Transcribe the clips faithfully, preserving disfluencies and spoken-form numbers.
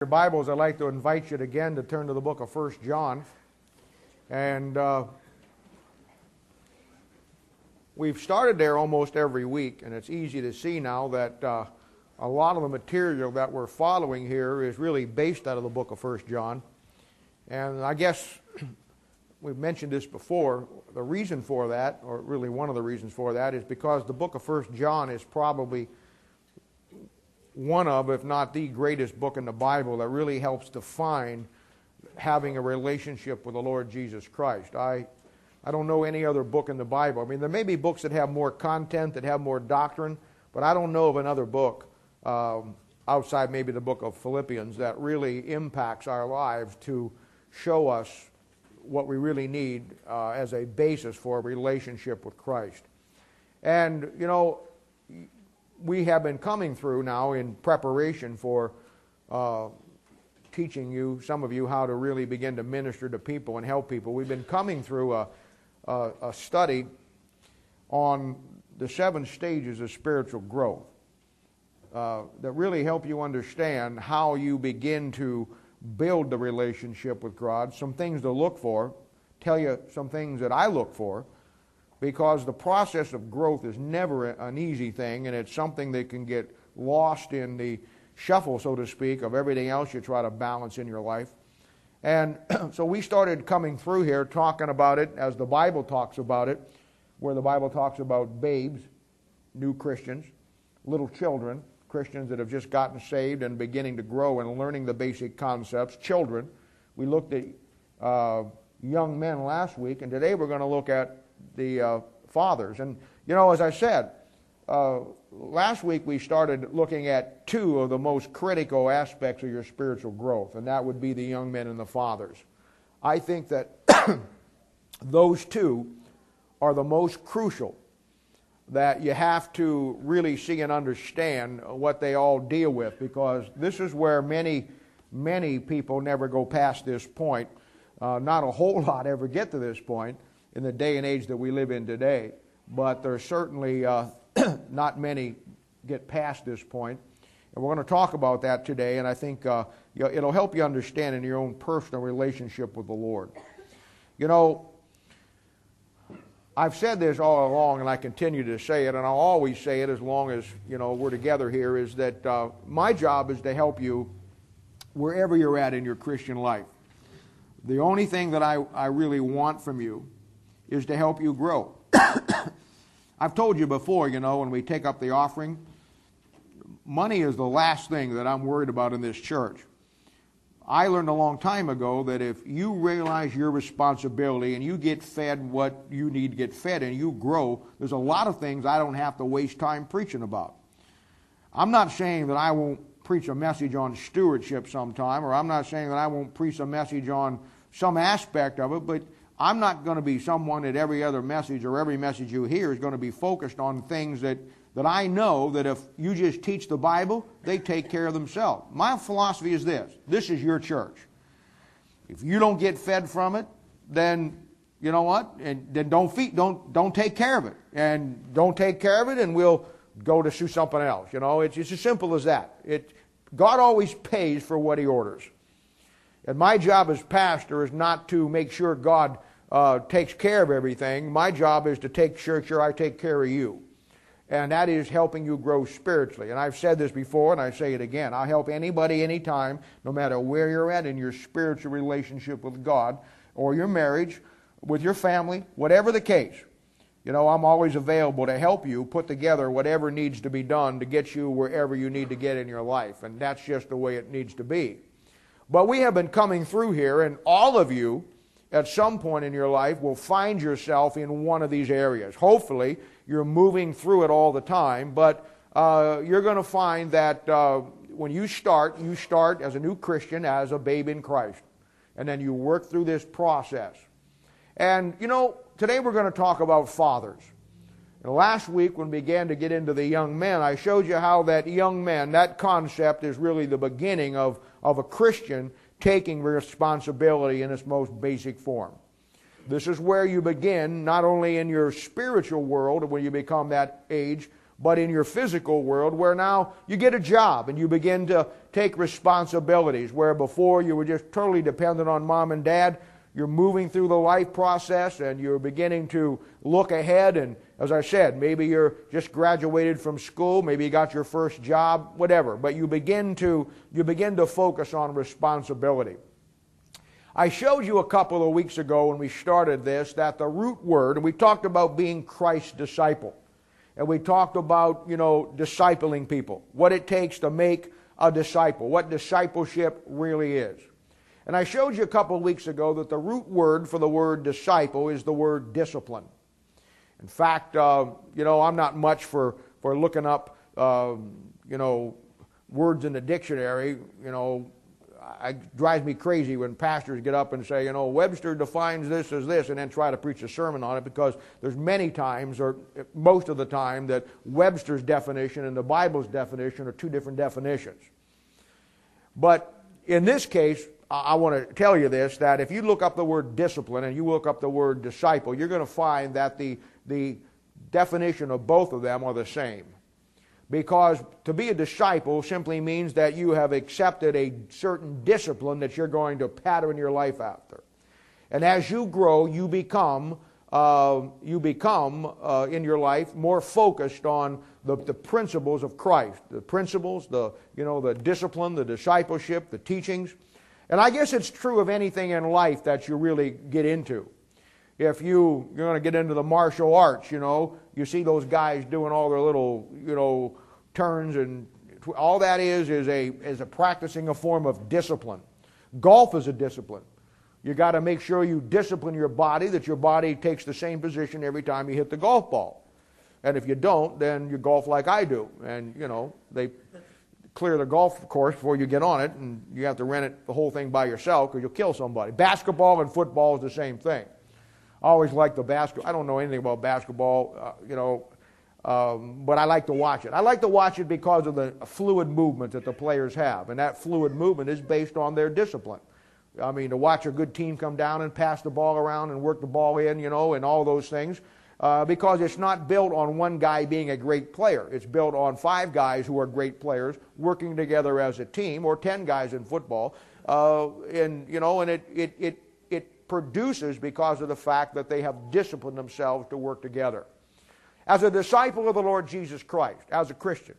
Your Bibles, I'd like to invite you again to turn to the book of First John. And uh, we've started there almost every week, and it's easy to see now that uh, a lot of the material that we're following here is really based out of the book of First John. And I guess we've mentioned this before. The reason for that, or really one of the reasons for that, is because the book of First John is probably one of, if not the greatest book in the Bible that really helps define having a relationship with the Lord Jesus Christ. I I don't know any other book in the Bible. I mean, there may be books that have more content, that have more doctrine, but I don't know of another book um, outside maybe the book of Philippians that really impacts our lives to show us what we really need uh, as a basis for a relationship with Christ. And, you know, we have been coming through now in preparation for uh, teaching you, some of you, how to really begin to minister to people and help people. We've been coming through a, a, a study on the seven stages of spiritual growth uh, that really help you understand how you begin to build the relationship with God, some things to look for, tell you some things that I look for, because the process of growth is never an easy thing, and it's something that can get lost in the shuffle, so to speak, of everything else you try to balance in your life. And so we started coming through here talking about it as the Bible talks about it, where the Bible talks about babes, new Christians, little children, Christians that have just gotten saved and beginning to grow and learning the basic concepts, children. We looked at uh, young men last week, and today we're going to look at the uh, fathers. And, you know, as I said, uh, last week we started looking at two of the most critical aspects of your spiritual growth, and that would be the young men and the fathers. I think that those two are the most crucial, that you have to really see and understand what they all deal with, because this is where many, many people never go past this point. Uh, not a whole lot ever get to this point in the day and age that we live in today, but there's certainly uh, not many get past this point. And we're going to talk about that today, and I think uh, it'll help you understand in your own personal relationship with the Lord. You know, I've said this all along, and I continue to say it, and I'll always say it as long as, you know, we're together here, is that uh, my job is to help you wherever you're at in your Christian life. The only thing that I, I really want from you is to help you grow. I've told you before, you know, when we take up the offering, money is the last thing that I'm worried about in this church. I learned a long time ago that if you realize your responsibility and you get fed what you need to get fed and you grow, there's a lot of things I don't have to waste time preaching about. I'm not saying that I won't preach a message on stewardship sometime, or I'm not saying that I won't preach a message on some aspect of it, but I'm not going to be someone that every other message or every message you hear is going to be focused on things that, that I know that if you just teach the Bible, they take care of themselves. My philosophy is this. This is your church. If you don't get fed from it, then you know what? And then don't feed, don't don't take care of it. And don't take care of it, and we'll go to do something else. You know, it's, it's as simple as that. It God always pays for what He orders. And my job as pastor is not to make sure God uh, takes care of everything. My job is to take sure, sure I take care of you. And that is helping you grow spiritually. And I've said this before, and I say it again. I'll help anybody anytime, no matter where you're at in your spiritual relationship with God, or your marriage, with your family, whatever the case. You know, I'm always available to help you put together whatever needs to be done to get you wherever you need to get in your life. And that's just the way it needs to be. But we have been coming through here, and all of you, at some point in your life, will find yourself in one of these areas. Hopefully, you're moving through it all the time, but uh, you're going to find that uh, when you start, you start as a new Christian, as a babe in Christ. And then you work through this process. And, you know, today we're going to talk about fathers. And last week, when we began to get into the young men, I showed you how that young man, that concept is really the beginning of, of a Christian taking responsibility in its most basic form. This is where you begin, not only in your spiritual world when you become that age, but in your physical world, where now you get a job and you begin to take responsibilities, where before you were just totally dependent on mom and dad. You're moving through the life process and you're beginning to look ahead. And as I said, maybe you're just graduated from school, maybe you got your first job, whatever. But you begin to, you begin to focus on responsibility. I showed you a couple of weeks ago when we started this that the root word, and we talked about being Christ's disciple. And we talked about, you know, discipling people, what it takes to make a disciple, what discipleship really is. And I showed you a couple of weeks ago that the root word for the word disciple is the word discipline. In fact, uh, you know, I'm not much for, for looking up, uh, you know, words in the dictionary. You know, it drives me crazy when pastors get up and say, you know, Webster defines this as this, and then try to preach a sermon on it, because there's many times, or most of the time, that Webster's definition and the Bible's definition are two different definitions. But in this case, I want to tell you this, that if you look up the word discipline and you look up the word disciple, you're going to find that the, the definition of both of them are the same. Because to be a disciple simply means that you have accepted a certain discipline that you're going to pattern your life after. And as you grow, you become, uh, you become uh, in your life more focused on the, the principles of Christ. The principles, the, you know, the discipline, the discipleship, the teachings. And I guess it's true of anything in life that you really get into. If you, you're going to get into the martial arts, you know, you see those guys doing all their little, you know, turns, and all that is is a, is a practicing a form of discipline. Golf is a discipline. You got to make sure you discipline your body, that your body takes the same position every time you hit the golf ball. And if you don't, then you golf like I do. And, you know, they clear the golf course before you get on it, and you have to rent it, the whole thing by yourself, because you'll kill somebody. Basketball and football is the same thing. I always like the basketball. I don't know anything about basketball, uh, you know, um, but I like to watch it. I like to watch it because of the fluid movement that the players have, and that fluid movement is based on their discipline. I mean, to watch a good team come down and pass the ball around and work the ball in, you know, and all those things. Uh, because it's not built on one guy being a great player. It's built on five guys who are great players working together as a team, or ten guys in football. Uh, and, you know, and it, it, it, it produces because of the fact that they have disciplined themselves to work together. As a disciple of the Lord Jesus Christ, as a Christian,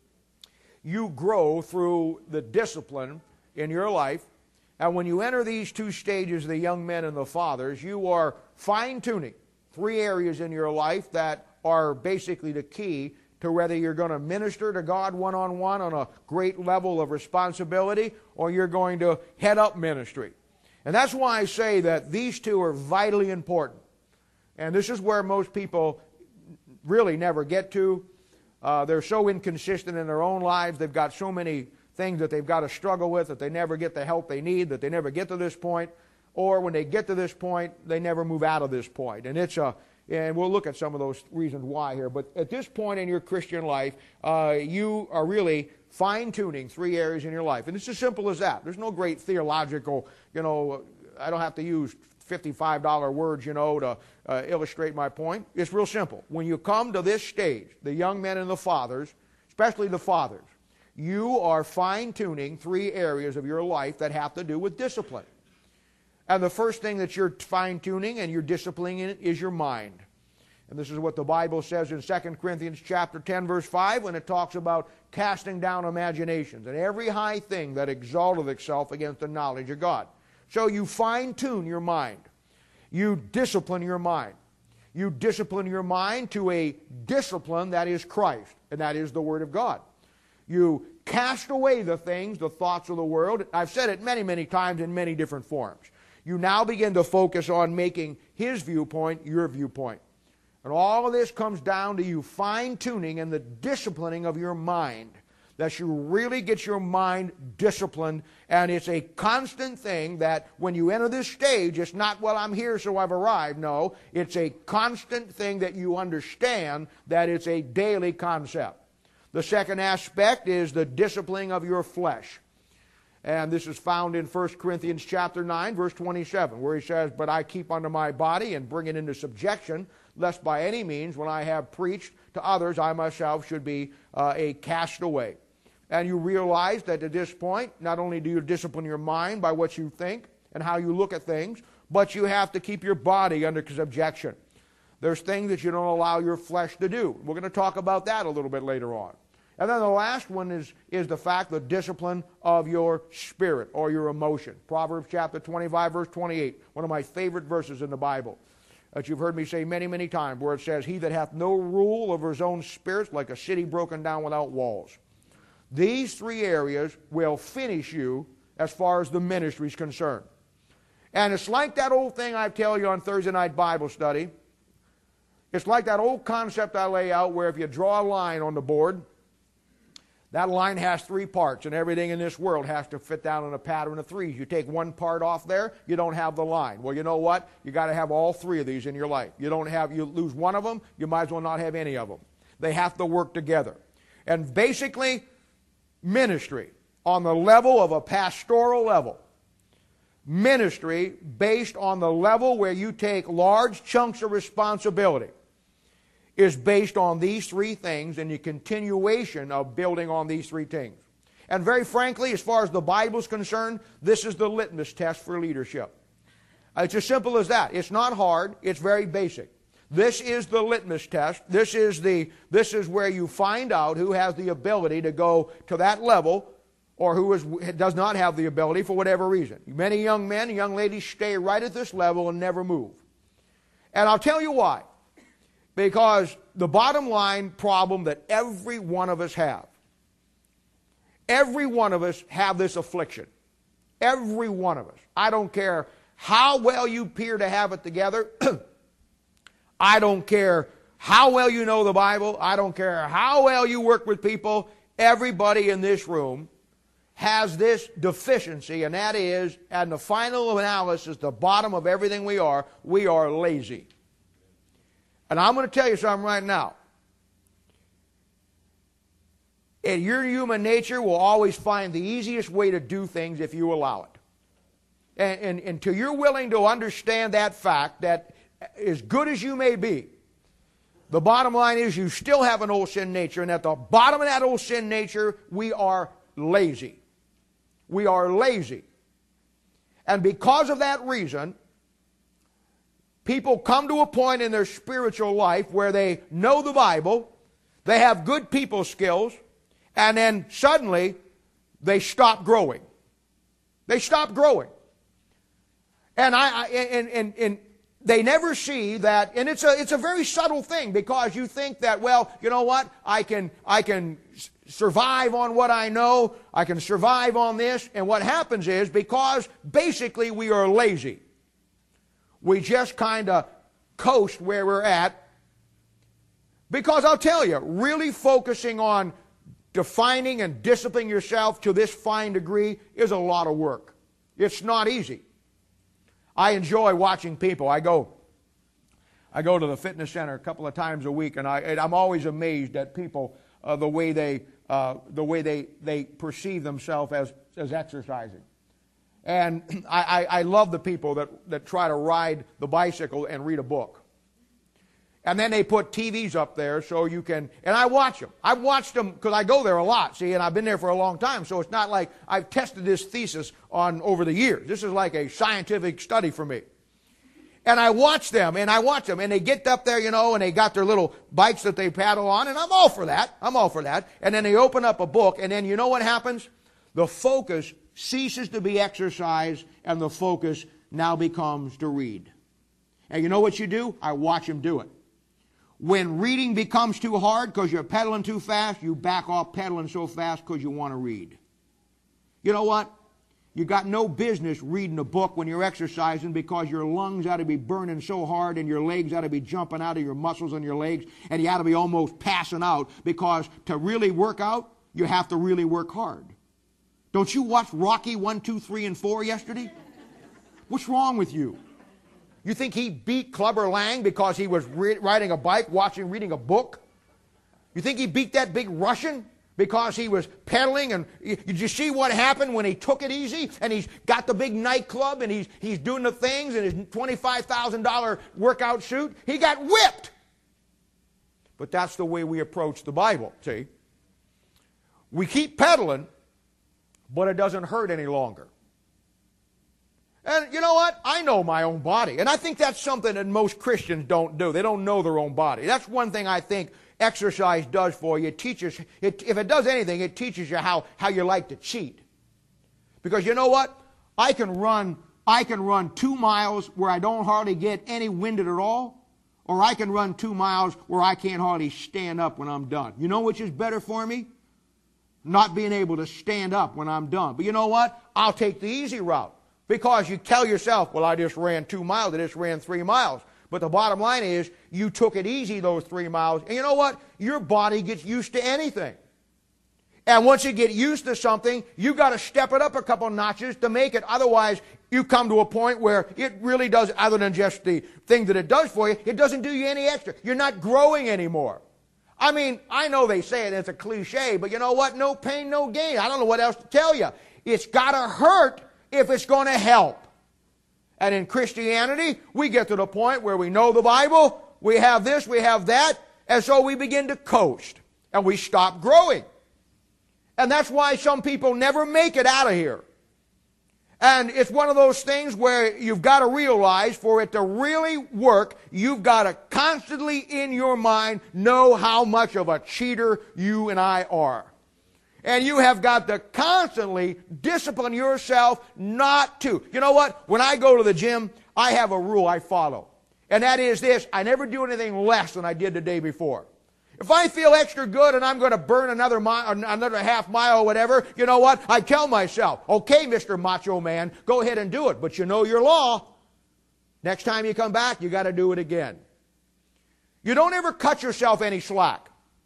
you grow through the discipline in your life. And when you enter these two stages, the young men and the fathers, you are fine-tuning three areas in your life that are basically the key to whether you're going to minister to God one-on-one on a great level of responsibility, or you're going to head up ministry. And that's why I say that these two are vitally important. And this is where most people really never get to. Uh, they're so inconsistent in their own lives. They've got so many things that they've got to struggle with that they never get the help they need, that they never get to this point. Or when they get to this point, they never move out of this point. And it's a, and we'll look at some of those reasons why here. But at this point in your Christian life, uh, you are really fine-tuning three areas in your life. And it's as simple as that. There's no great theological, you know, I don't have to use fifty-five dollar words, you know, to uh, illustrate my point. It's real simple. When you come to this stage, the young men and the fathers, especially the fathers, you are fine-tuning three areas of your life that have to do with discipline. And the first thing that you're fine-tuning and you're disciplining in is your mind. And this is what the Bible says in Second Corinthians chapter ten, verse five, when it talks about casting down imaginations and every high thing that exalteth itself against the knowledge of God. So you fine-tune your mind. You discipline your mind. You discipline your mind to a discipline that is Christ, and that is the Word of God. You cast away the things, the thoughts of the world. I've said it many, many times in many different forms. You now begin to focus on making His viewpoint your viewpoint. And all of this comes down to you fine-tuning and the disciplining of your mind. That you really get your mind disciplined, and it's a constant thing that when you enter this stage, it's not, well, I'm here so I've arrived. No, it's a constant thing that you understand that it's a daily concept. The second aspect is the disciplining of your flesh. And this is found in First Corinthians chapter nine, verse twenty-seven, where he says, "But I keep unto my body and bring it into subjection, lest by any means, when I have preached to others, I myself should be uh, a castaway." And you realize that at this point, not only do you discipline your mind by what you think and how you look at things, but you have to keep your body under subjection. There's things that you don't allow your flesh to do. We're going to talk about that a little bit later on. And then the last one is, is the fact, the discipline of your spirit or your emotion. Proverbs chapter twenty-five, verse twenty-eight, one of my favorite verses in the Bible that you've heard me say many, many times, where it says, "He that hath no rule over his own spirit, like a city broken down without walls." These three areas will finish you as far as the ministry is concerned. And it's like that old thing I tell you on Thursday night Bible study. It's like that old concept I lay out where if you draw a line on the board, that line has three parts, and everything in this world has to fit down in a pattern of threes. You take one part off there, you don't have the line. Well, you know what? You got to have all three of these in your life. You don't have, you lose one of them, you might as well not have any of them. They have to work together. And basically, ministry on the level of a pastoral level, ministry based on the level where you take large chunks of responsibility, is based on these three things and the continuation of building on these three things. And very frankly, as far as the Bible is concerned, this is the litmus test for leadership. It's as simple as that. It's not hard. It's very basic. This is the litmus test. This is, the, this is where you find out who has the ability to go to that level or who is, does not have the ability for whatever reason. Many young men and young ladies stay right at this level and never move. And I'll tell you why. Because the bottom line problem that every one of us have, every one of us have this affliction. Every one of us. I don't care how well you appear to have it together. I don't care how well you know the Bible. I don't care how well you work with people. Everybody in this room has this deficiency, and that is, and the final analysis, the bottom of everything we are, we are lazy. And I'm going to tell you something right now. And your human nature will always find the easiest way to do things if you allow it. And, and until you're willing to understand that fact, that as good as you may be, the bottom line is you still have an old sin nature, and at the bottom of that old sin nature, we are lazy. We are lazy. And because of that reason, people come to a point in their spiritual life where they know the Bible, they have good people skills, and then suddenly they stop growing. They stop growing. And I, I and, and, and they never see that, and it's a it's a very subtle thing, because you think that, well, you know what, I can I can survive on what I know, I can survive on this, and what happens is, because basically we are lazy, we just kind of coast where we're at. Because I'll tell you, really focusing on defining and disciplining yourself to this fine degree is a lot of work. It's not easy. I enjoy watching people. I go, I go to the fitness center a couple of times a week, and, I, and I'm always amazed at people, uh, the way they, uh, the way they, they perceive themselves as, as exercising. And I, I, I love the people that, that try to ride the bicycle and read a book. And then they put T Vs up there so you can, and I watch them. I've watched them because I go there a lot, see, and I've been there for a long time, so it's not like I've tested this thesis on over the years. This is like a scientific study for me. And I watch them, and I watch them, and they get up there, you know, and they got their little bikes that they paddle on, and I'm all for that. I'm all for that. And then they open up a book, and then you know what happens? The focus ceases to be exercise, and the focus now becomes to read. And you know what you do? I watch them do it. When reading becomes too hard because you're pedaling too fast, you back off pedaling so fast because you want to read. You know what? You got no business reading a book when you're exercising, because your lungs ought to be burning so hard and your legs ought to be jumping out of your muscles in your legs, and you ought to be almost passing out, because to really work out, you have to really work hard. Don't you watch Rocky one, two, three, and four yesterday? What's wrong with you? You think he beat Clubber Lang because he was re- riding a bike, watching, reading a book? You think he beat that big Russian because he was pedaling? And did you see what happened when he took it easy and he's got the big nightclub and he's, he's doing the things in his twenty-five thousand dollars workout suit? He got whipped. But that's the way we approach the Bible, see? We keep pedaling, but it doesn't hurt any longer. And you know what? I know my own body. And I think that's something that most Christians don't do. They don't know their own body. That's one thing I think exercise does for you. It teaches, it, if it does anything, it teaches you how, how you like to cheat. Because you know what? I can run, I can run two miles where I don't hardly get any winded at all. Or I can run two miles where I can't hardly stand up when I'm done. You know which is better for me? Not being able to stand up when I'm done. But you know what? I'll take the easy route. Because you tell yourself, well, I just ran two miles, I just ran three miles. But the bottom line is, you took it easy those three miles. And you know what? Your body gets used to anything. And once you get used to something, you've got to step it up a couple notches to make it. Otherwise, you come to a point where it really does, other than just the thing that it does for you, it doesn't do you any extra. You're not growing anymore. I mean, I know they say it, it's a cliche, but you know what? No pain, no gain. I don't know what else to tell you. It's got to hurt if it's going to help. And in Christianity, we get to the point where we know the Bible, we have this, we have that, and so we begin to coast, and we stop growing. And that's why some people never make it out of here. And it's one of those things where you've got to realize, for it to really work, you've got to constantly in your mind know how much of a cheater you and I are. And you have got to constantly discipline yourself not to. You know what? When I go to the gym, I have a rule I follow. And that is this: I never do anything less than I did the day before. If I feel extra good and I'm going to burn another mile, another half mile or whatever, you know what? I tell myself, okay, Mister Macho Man, go ahead and do it. But you know your law. Next time you come back, you got to do it again. You don't ever cut yourself any slack.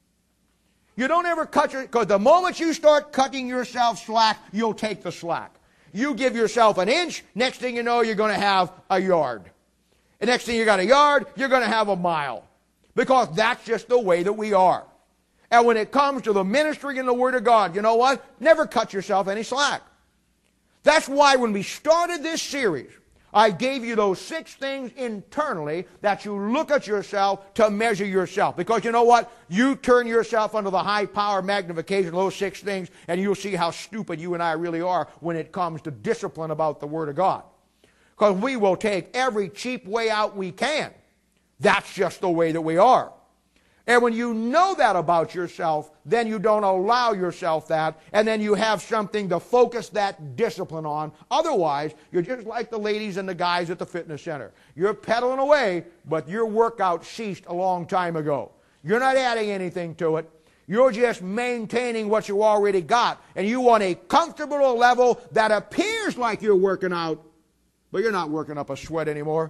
You don't ever cut your, because the moment you start cutting yourself slack, you'll take the slack. You give yourself an inch, next thing you know, you're going to have a yard. And next thing you got a yard, you're going to have a mile. Because that's just the way that we are. And when it comes to the ministry and the Word of God, you know what? Never cut yourself any slack. That's why when we started this series, I gave you those six things internally that you look at yourself to measure yourself. Because you know what? You turn yourself under the high power magnification of those six things, and you'll see how stupid you and I really are when it comes to discipline about the Word of God. Because we will take every cheap way out we can. That's just the way that we are. And when you know that about yourself, then you don't allow yourself that, and then you have something to focus that discipline on. Otherwise, you're just like the ladies and the guys at the fitness center. You're pedaling away, but your workout ceased a long time ago. You're not adding anything to it. You're just maintaining what you already got, and you want a comfortable level that appears like you're working out, but you're not working up a sweat anymore.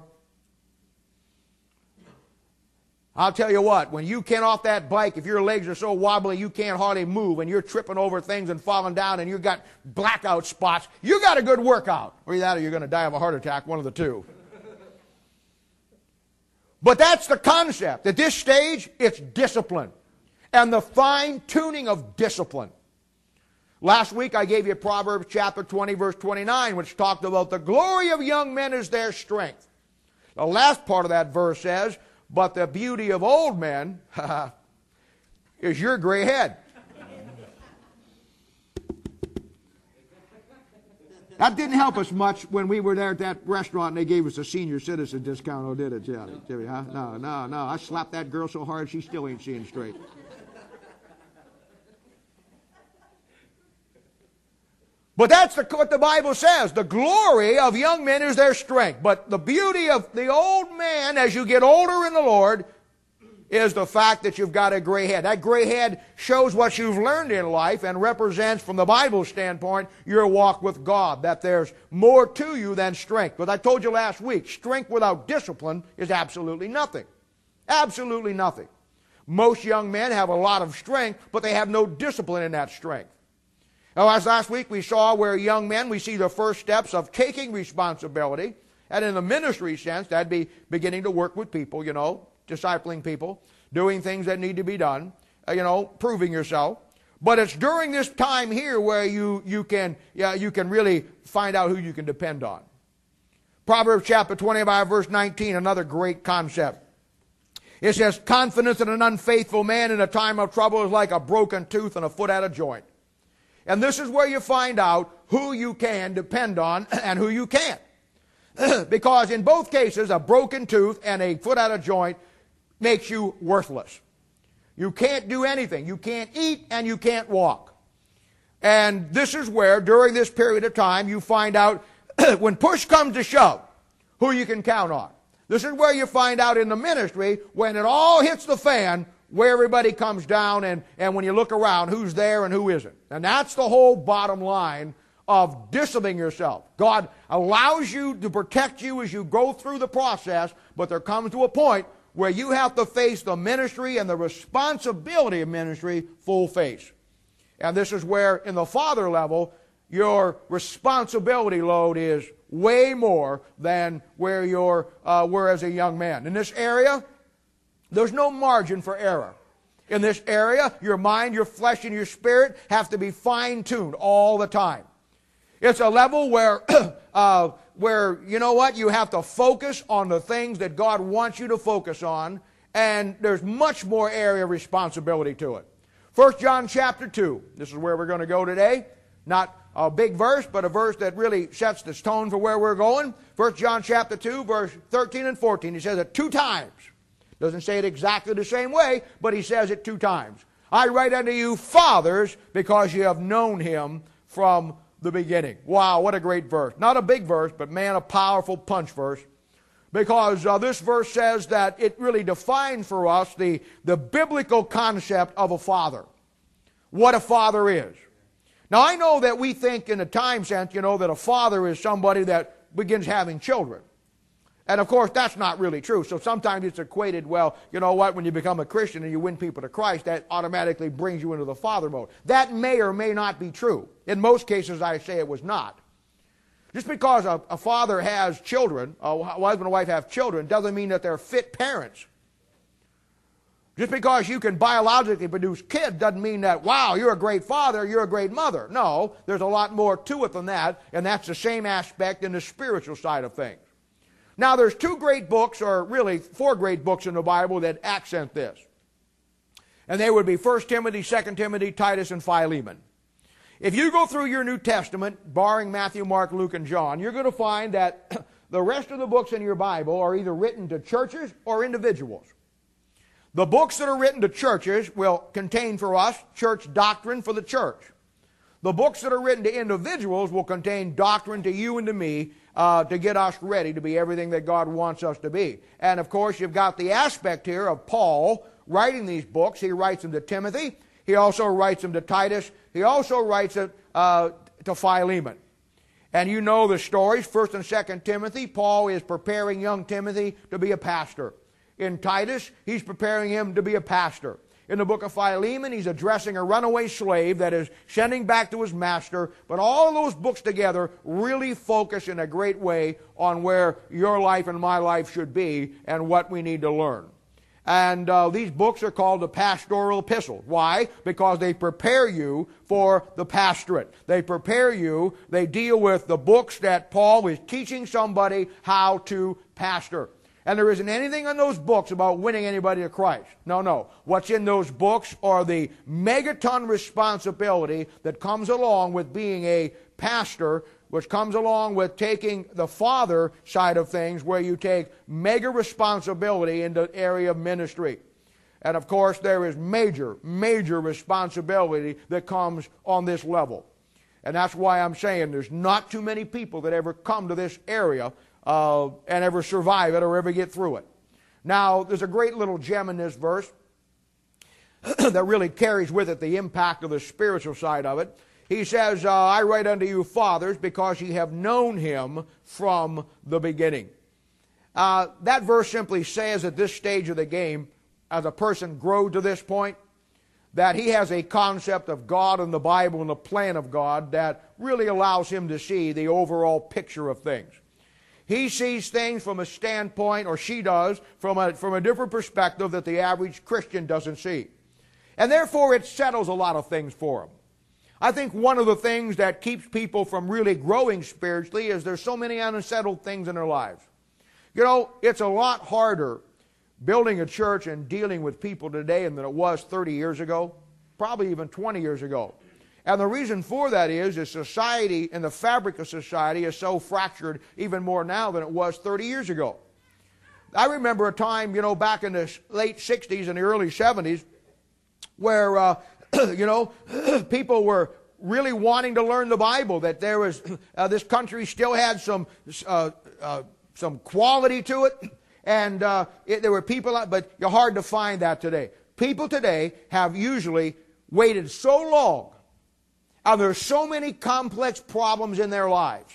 I'll tell you what, when you get off that bike, if your legs are so wobbly you can't hardly move and you're tripping over things and falling down and you've got blackout spots, you got a good workout. Or that or you're going to die of a heart attack, one of the two. But that's the concept. At this stage, it's discipline. And the fine-tuning of discipline. Last week I gave you Proverbs chapter twenty, verse twenty-nine, which talked about the glory of young men is their strength. The last part of that verse says, but the beauty of old men is your gray head. That didn't help us much when we were there at that restaurant and they gave us a senior citizen discount. Oh, did it, yeah, Jimmy? Huh? No, no, no. I slapped that girl so hard she still ain't seeing straight. But that's the, what the Bible says. The glory of young men is their strength. But the beauty of the old man as you get older in the Lord is the fact that you've got a gray head. That gray head shows what you've learned in life and represents, from the Bible standpoint, your walk with God. That there's more to you than strength. But I told you last week, strength without discipline is absolutely nothing. Absolutely nothing. Most young men have a lot of strength, but they have no discipline in that strength. Now, as last week we saw where young men, we see the first steps of taking responsibility. And in the ministry sense, that'd be beginning to work with people, you know, discipling people, doing things that need to be done, uh, you know, proving yourself. But it's during this time here where you, you, can, yeah, you can really find out who you can depend on. Proverbs chapter twenty-five, verse nineteen, another great concept. It says, confidence in an unfaithful man in a time of trouble is like a broken tooth and a foot out of joint. And this is where you find out who you can depend on and who you can't. Because in both cases, a broken tooth and a foot out of joint makes you worthless. You can't do anything. You can't eat and you can't walk. And this is where, during this period of time, you find out when push comes to shove, who you can count on. This is where you find out in the ministry, when it all hits the fan, where everybody comes down, and, and when you look around, who's there and who isn't. And that's the whole bottom line of disciplining yourself. God allows you to protect you as you go through the process, but there comes to a point where you have to face the ministry and the responsibility of ministry full face. And this is where, in the father level, your responsibility load is way more than where you're uh, were as a young man. In this area, there's no margin for error. In this area, your mind, your flesh, and your spirit have to be fine-tuned all the time. It's a level where, uh, where you know what, you have to focus on the things that God wants you to focus on, and there's much more area of responsibility to it. First John chapter two, this is where we're going to go today. Not a big verse, but a verse that really sets the tone for where we're going. First John chapter two, verse thirteen and fourteen. He says it two times. Doesn't say it exactly the same way, but he says it two times. I write unto you, fathers, because you have known him from the beginning. Wow, what a great verse. Not a big verse, but man, a powerful punch verse. Because uh, this verse says that it really defines for us the, the biblical concept of a father. What a father is. Now, I know that we think in a time sense, you know, that a father is somebody that begins having children. And of course, that's not really true. So sometimes it's equated, well, you know what, when you become a Christian and you win people to Christ, that automatically brings you into the father mode. That may or may not be true. In most cases, I say it was not. Just because a, a father has children, a husband and wife have children, doesn't mean that they're fit parents. Just because you can biologically produce kids doesn't mean that, wow, you're a great father, you're a great mother. No, there's a lot more to it than that, and that's the same aspect in the spiritual side of things. Now, there's two great books, or really four great books in the Bible that accent this. And they would be First Timothy, Second Timothy, Titus, and Philemon. If you go through your New Testament, barring Matthew, Mark, Luke, and John, you're going to find that the rest of the books in your Bible are either written to churches or individuals. The books that are written to churches will contain for us church doctrine for the church. The books that are written to individuals will contain doctrine to you and to me uh, to get us ready to be everything that God wants us to be. And of course, you've got the aspect here of Paul writing these books. He writes them to Timothy. He also writes them to Titus. He also writes it uh, to Philemon. And you know the stories. First and Second Timothy, Paul is preparing young Timothy to be a pastor. In Titus, he's preparing him to be a pastor. In the book of Philemon, he's addressing a runaway slave that is sending back to his master. But all of those books together really focus in a great way on where your life and my life should be and what we need to learn. And uh, these books are called the pastoral epistles. Why? Because they prepare you for the pastorate. They prepare you, they deal with the books that Paul is teaching somebody how to pastor. And there isn't anything in those books about winning anybody to Christ. No, no. What's in those books are the megaton responsibility that comes along with being a pastor, which comes along with taking the father side of things, where you take mega responsibility in the area of ministry. And of course, there is major, major responsibility that comes on this level. And that's why I'm saying there's not too many people that ever come to this area Uh, and ever survive it or ever get through it. Now, there's a great little gem in this verse that really carries with it the impact of the spiritual side of it. He says, uh, I write unto you, fathers, because ye have known him from the beginning. Uh, that verse simply says at this stage of the game, as a person grows to this point, that he has a concept of God and the Bible and the plan of God that really allows him to see the overall picture of things. He sees things from a standpoint, or she does, from a, from a different perspective that the average Christian doesn't see. And therefore it settles a lot of things for him. I think one of the things that keeps people from really growing spiritually is there's so many unsettled things in their lives. You know, it's a lot harder building a church and dealing with people today than it was thirty years ago, probably even twenty years ago. And the reason for that is, is society and the fabric of society is so fractured even more now than it was thirty years ago. I remember a time, you know, back in the late sixties and the early seventies where, uh, you know, people were really wanting to learn the Bible, that there was, uh, this country still had some, uh, uh, some quality to it, and uh, it, there were people, out, but you're hard to find that today. People today have usually waited so long, and there's so many complex problems in their lives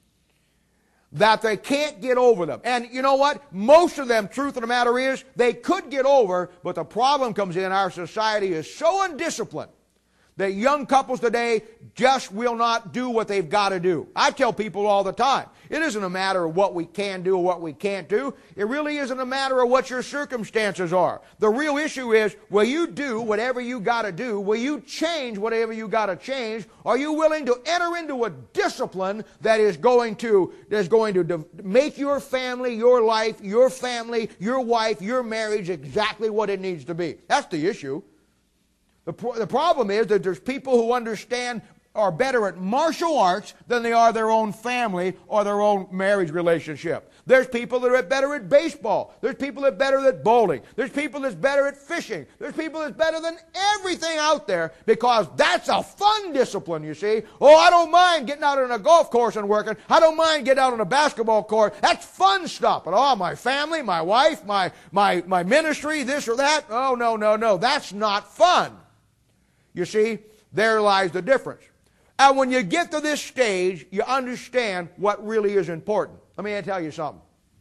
that they can't get over them. And you know what? Most of them, truth of the matter is, they could get over, but the problem comes in, our society is so undisciplined that young couples today just will not do what they've got to do. I tell people all the time, it isn't a matter of what we can do or what we can't do. It really isn't a matter of what your circumstances are. The real issue is, will you do whatever you got to do? Will you change whatever you got to change? Are you willing to enter into a discipline that is going to, that is going to make your family, your life, your family, your wife, your marriage exactly what it needs to be? That's the issue. The, pro the problem is that there's people who understand, are better at martial arts than they are their own family or their own marriage relationship. There's people that are better at baseball. There's people that are better at bowling. There's people that's better at fishing. There's people that's better than everything out there, because that's a fun discipline, you see. Oh, I don't mind getting out on a golf course and working. I don't mind getting out on a basketball court. That's fun stuff. But oh, my family, my wife, my, my, my ministry, this or that. Oh, no, no, no. That's not fun. You see, there lies the difference. And when you get to this stage, you understand what really is important. Let me tell you something.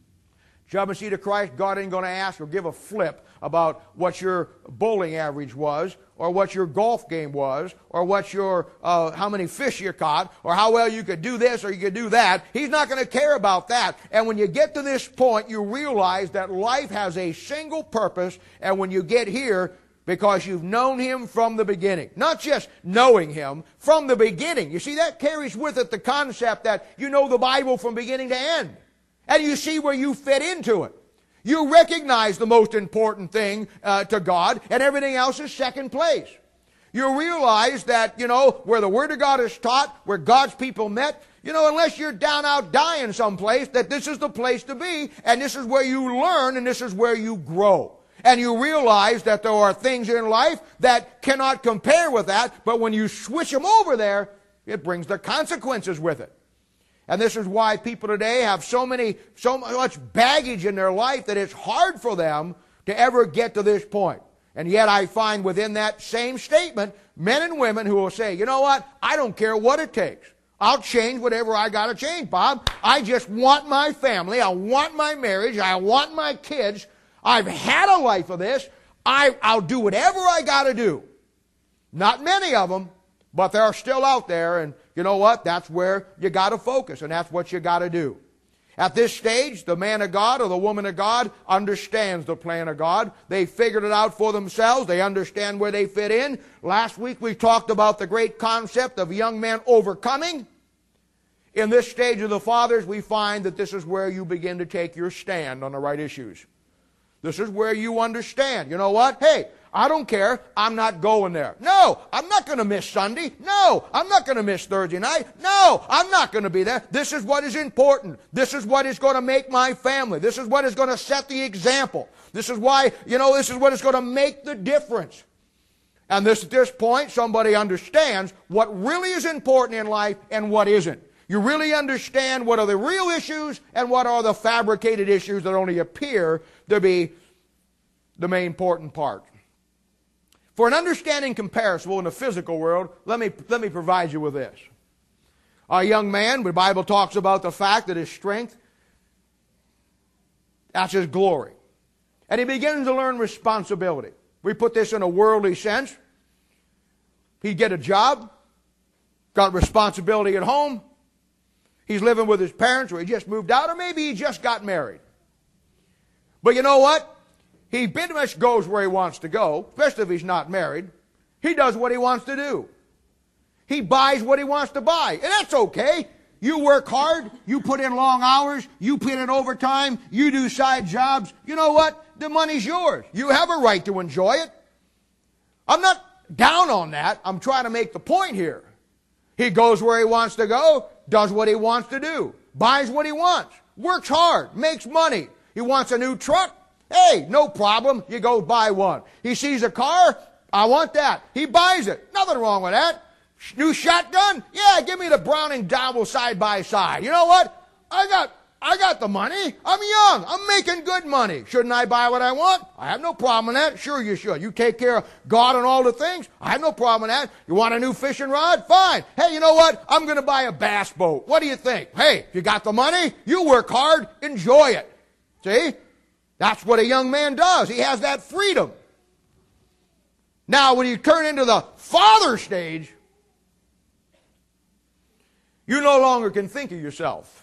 Come and see to Christ, God ain't going to ask or give a flip about what your bowling average was, or what your golf game was, or what your uh, how many fish you caught, or how well you could do this or you could do that. He's not going to care about that. And when you get to this point, you realize that life has a single purpose, and when you get here, because you've known Him from the beginning. Not just knowing Him, from the beginning. You see, that carries with it the concept that you know the Bible from beginning to end. And you see where you fit into it. You recognize the most important thing uh, to God, and everything else is second place. You realize that, you know, where the Word of God is taught, where God's people met, you know, unless you're down out dying someplace, that this is the place to be, and this is where you learn, and this is where you grow. And you realize that there are things in life that cannot compare with that, but when you switch them over there, it brings the consequences with it. And this is why people today have so many, so much baggage in their life that it's hard for them to ever get to this point. And yet I find within that same statement, men and women who will say, you know what, I don't care what it takes. I'll change whatever I got to change, Bob. I just want my family. I want my marriage. I want my kids. I've had a life of this. I, I'll do whatever I got to do. Not many of them, but they're still out there. And you know what? That's where you got to focus, and that's what you got to do. At this stage, the man of God or the woman of God understands the plan of God. They figured it out for themselves. They understand where they fit in. Last week we talked about the great concept of young men overcoming. In this stage of the fathers, we find that this is where you begin to take your stand on the right issues. This is where you understand. You know what? Hey, I don't care. I'm not going there. No, I'm not going to miss Sunday. No, I'm not going to miss Thursday night. No, I'm not going to be there. This is what is important. This is what is going to make my family. This is what is going to set the example. This is why, you know, this is what is going to make the difference. And this, at this point, somebody understands what really is important in life and what isn't. You really understand what are the real issues and what are the fabricated issues that only appear to be the main important part. For an understanding comparable in the physical world, let me, let me provide you with this. A young man, the Bible talks about the fact that his strength, that's his glory. And he begins to learn responsibility. We put this in a worldly sense. He'd get a job, got responsibility at home. He's living with his parents, or he just moved out, or maybe he just got married. But you know what? He pretty much goes where he wants to go, especially if he's not married. He does what he wants to do. He buys what he wants to buy, and that's okay. You work hard, you put in long hours, you put in overtime, you do side jobs. You know what? The money's yours. You have a right to enjoy it. I'm not down on that. I'm trying to make the point here. He goes where he wants to go, does what he wants to do, buys what he wants, works hard, makes money. He wants a new truck. Hey, no problem. You go buy one. He sees a car. I want that. He buys it. Nothing wrong with that. New shotgun? Yeah, give me the Browning Dowell side by side. You know what? I got I got the money. I'm young. I'm making good money. Shouldn't I buy what I want? I have no problem with that. Sure you should. You take care of God and all the things. I have no problem with that. You want a new fishing rod? Fine. Hey, you know what? I'm going to buy a bass boat. What do you think? Hey, you got the money? You work hard. Enjoy it. See? That's what a young man does. He has that freedom. Now, when you turn into the father stage, you no longer can think of yourself.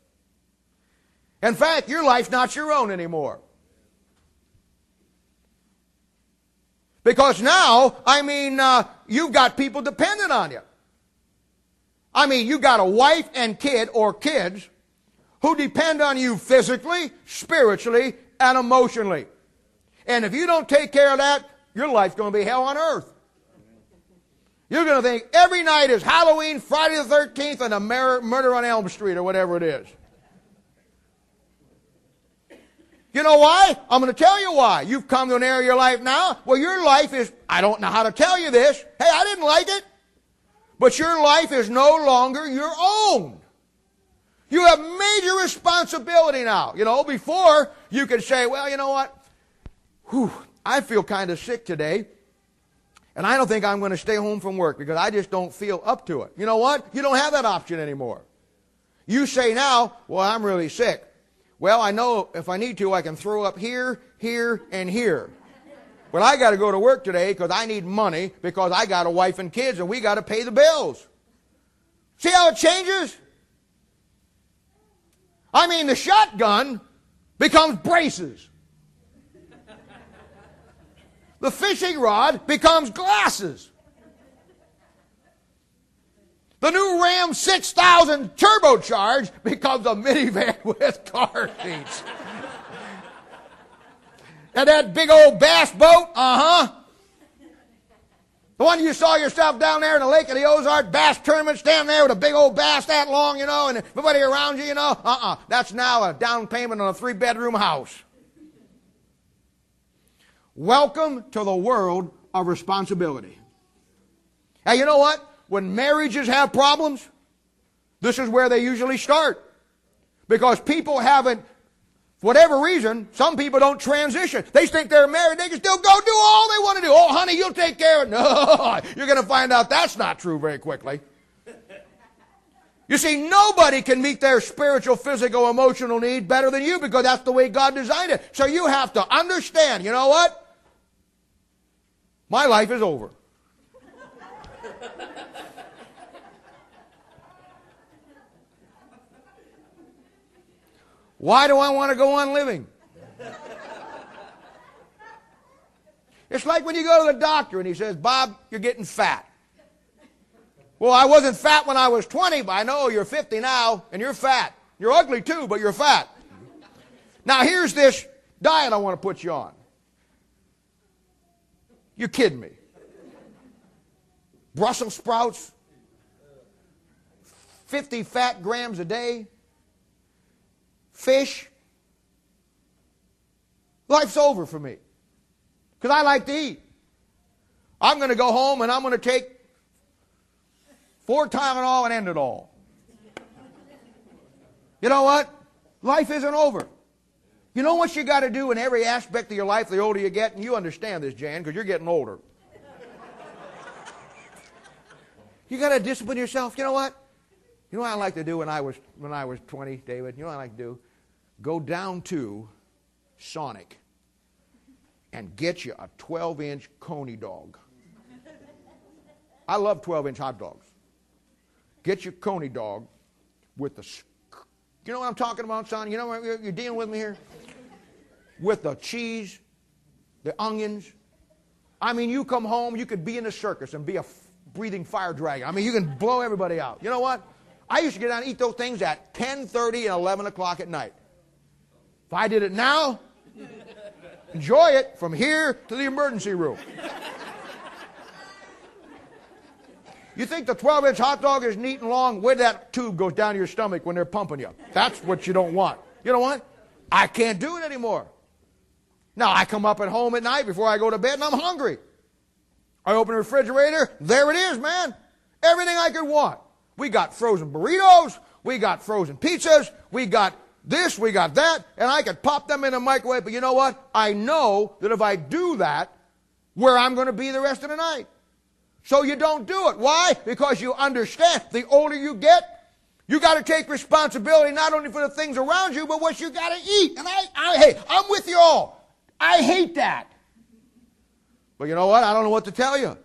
In fact, your life's not your own anymore. Because now, I mean, uh, you've got people dependent on you. I mean, you've got a wife and kid or kids who depend on you physically, spiritually, and emotionally. And if you don't take care of that, your life's going to be hell on earth. You're going to think every night is Halloween, Friday the thirteenth, and a murder on Elm Street or whatever it is. You know why? I'm going to tell you why. You've come to an area of your life now where your life is, I don't know how to tell you this. Hey, I didn't like it. But your life is no longer your own. You have major responsibility now. You know, before you could say, well, you know what? Whew, I feel kind of sick today. And I don't think I'm going to stay home from work because I just don't feel up to it. You know what? You don't have that option anymore. You say now, well, I'm really sick. Well, I know if I need to, I can throw up here, here, and here. But I got to go to work today because I need money because I got a wife and kids and we got to pay the bills. See how it changes? I mean, the shotgun becomes braces. The fishing rod becomes glasses. The new Ram six thousand turbocharged becomes a minivan with car seats. And that big old bass boat, uh-huh. The one you saw yourself down there in the Lake of the Ozark bass tournament, standing there with a big old bass that long, you know, and everybody around you, you know, uh-uh. That's now a down payment on a three-bedroom house. Welcome to the world of responsibility. Hey, you know what? When marriages have problems, this is where they usually start. Because people haven't, for whatever reason, some people don't transition. They think they're married, they can still go do all they want to do. Oh, honey, you'll take care of it. No, you're going to find out that's not true very quickly. You see, nobody can meet their spiritual, physical, emotional need better than you because that's the way God designed it. So you have to understand, you know what? My life is over. Why do I want to go on living? It's like when you go to the doctor and he says, Bob, you're getting fat. Well, I wasn't fat when I was twenty, but I know you're fifty now and you're fat. You're ugly too, but you're fat. Now here's this diet I want to put you on. You're kidding me. Brussels sprouts, fifty fat grams a day, fish. Life's over for me because I like to eat. I'm going to go home and I'm going to take four Tylenol and end it all. You know what? Life isn't over. You know what you got to do in every aspect of your life the older you get? And you understand this, Jan, because you're getting older. You got to discipline yourself. You know what? You know what I like to do when I was when I was twenty, David? You know what I like to do? Go down to Sonic and get you a twelve-inch Coney dog. I love twelve-inch hot dogs. Get your Coney dog with the... You know what I'm talking about, son? You know what you're dealing with me here? With the cheese, the onions. I mean, you come home, you could be in a circus and be a breathing fire dragon. I mean, you can blow everybody out. You know what? I used to get down and eat those things at ten thirty and eleven o'clock at night. If I did it now, enjoy it from here to the emergency room. You think the twelve inch hot dog is neat and long? Where that tube goes down to your stomach when they're pumping you. That's what you don't want. You know what? I can't do it anymore. Now, I come up at home at night before I go to bed and I'm hungry. I open the refrigerator. There it is, man. Everything I could want. We got frozen burritos. We got frozen pizzas. We got this. We got that. And I could pop them in a microwave. But you know what? I know that if I do that, where I'm going to be the rest of the night. So you don't do it. Why? Because you understand the older you get, you got to take responsibility not only for the things around you, but what you got to eat. And I, I, hey, I'm with you all. I hate that. But you know what? I don't know what to tell you.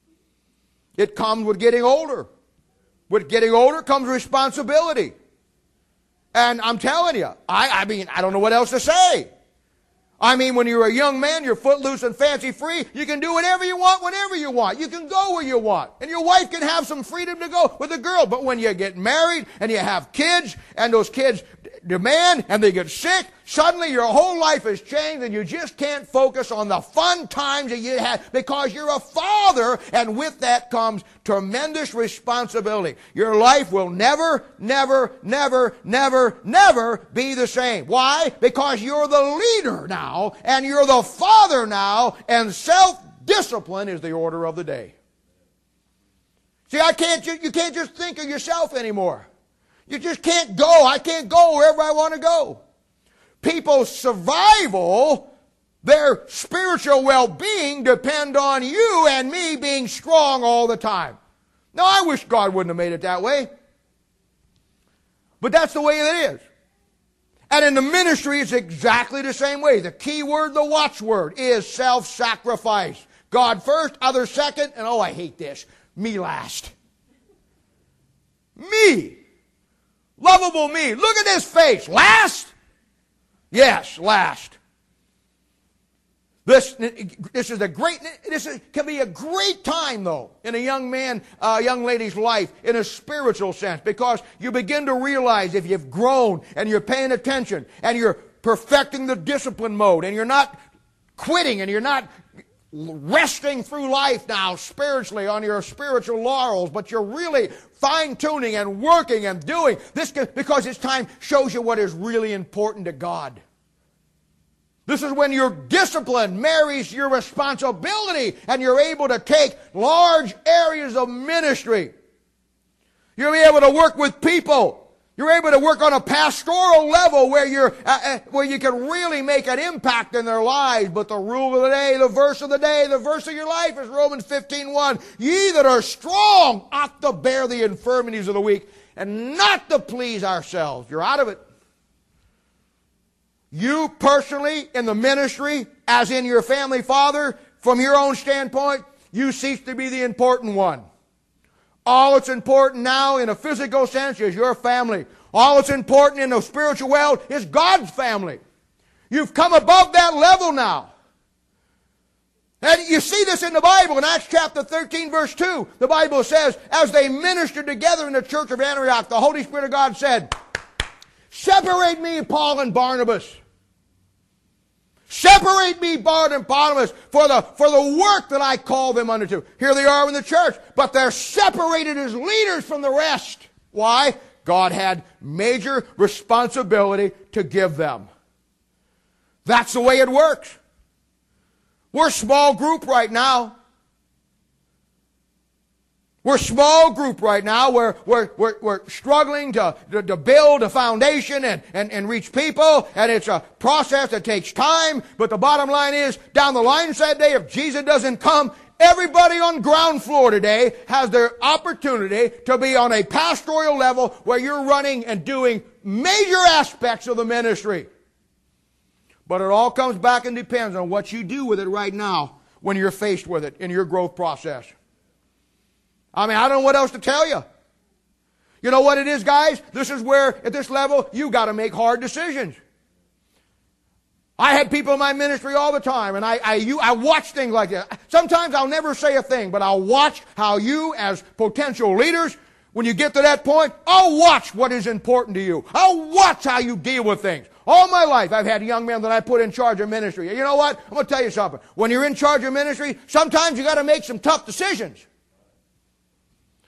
It comes with getting older. With getting older comes responsibility. And I'm telling you, I, I mean, I don't know what else to say. I mean, when you're a young man, you're footloose and fancy-free, you can do whatever you want, whenever you want. You can go where you want. And your wife can have some freedom to go with a girl. But when you get married and you have kids, and those kids demand and they get sick, suddenly your whole life has changed and you just can't focus on the fun times that you had because you're a father, and with that comes tremendous responsibility. Your life will never, never, never, never, never be the same. Why? Because you're the leader now, and you're the father now, and self-discipline is the order of the day. See, I can't, you can't just think of yourself anymore. You just can't go. I can't go wherever I want to go. People's survival, their spiritual well-being depend on you and me being strong all the time. Now, I wish God wouldn't have made it that way. But that's the way it is. And in the ministry, it's exactly the same way. The key word, the watchword, is self-sacrifice. God first, others second, and oh, I hate this, me last. Me. Lovable me. Look at this face. Last? Yes, last. This, this is a great, this is, can be a great time, though, in a young man, uh, young lady's life, in a spiritual sense, because you begin to realize if you've grown and you're paying attention and you're perfecting the discipline mode and you're not quitting and you're not resting through life now spiritually on your spiritual laurels, but you're really fine-tuning and working and doing this because it's time shows you what is really important to God. This is when your discipline marries your responsibility and you're able to take large areas of ministry. You'll be able to work with people. You're able to work on a pastoral level where you're uh, uh, where you can really make an impact in their lives. But the rule of the day, the verse of the day, the verse of your life is Romans fifteen one. Ye that are strong ought to bear the infirmities of the weak and not to please ourselves. You're out of it. You personally in the ministry, as in your family father, from your own standpoint, you cease to be the important one. All that's important now in a physical sense is your family. All that's important in the spiritual world is God's family. You've come above that level now. And you see this in the Bible. In Acts chapter thirteen, verse two, the Bible says, as they ministered together in the church of Antioch, the Holy Spirit of God said, separate me, Paul and Barnabas. Separate me, Bart and Barnabas, for the, for the work that I call them unto. Here they are in the church, but they're separated as leaders from the rest. Why? God had major responsibility to give them. That's the way it works. We're a small group right now. We're a small group right now. We're, we're, we're, we're struggling to, to, to build a foundation and, and, and reach people. And it's a process that takes time. But the bottom line is, down the line that day, if Jesus doesn't come, everybody on ground floor today has their opportunity to be on a pastoral level where you're running and doing major aspects of the ministry. But it all comes back and depends on what you do with it right now when you're faced with it in your growth process. I mean, I don't know what else to tell you. You know what it is, guys? This is where, at this level, you got to make hard decisions. I had people in my ministry all the time, and I, I, you, I watch things like that. Sometimes I'll never say a thing, but I'll watch how you, as potential leaders, when you get to that point, I'll watch what is important to you. I'll watch how you deal with things. All my life, I've had young men that I put in charge of ministry. You know what? I'm going to tell you something. When you're in charge of ministry, sometimes you got to make some tough decisions.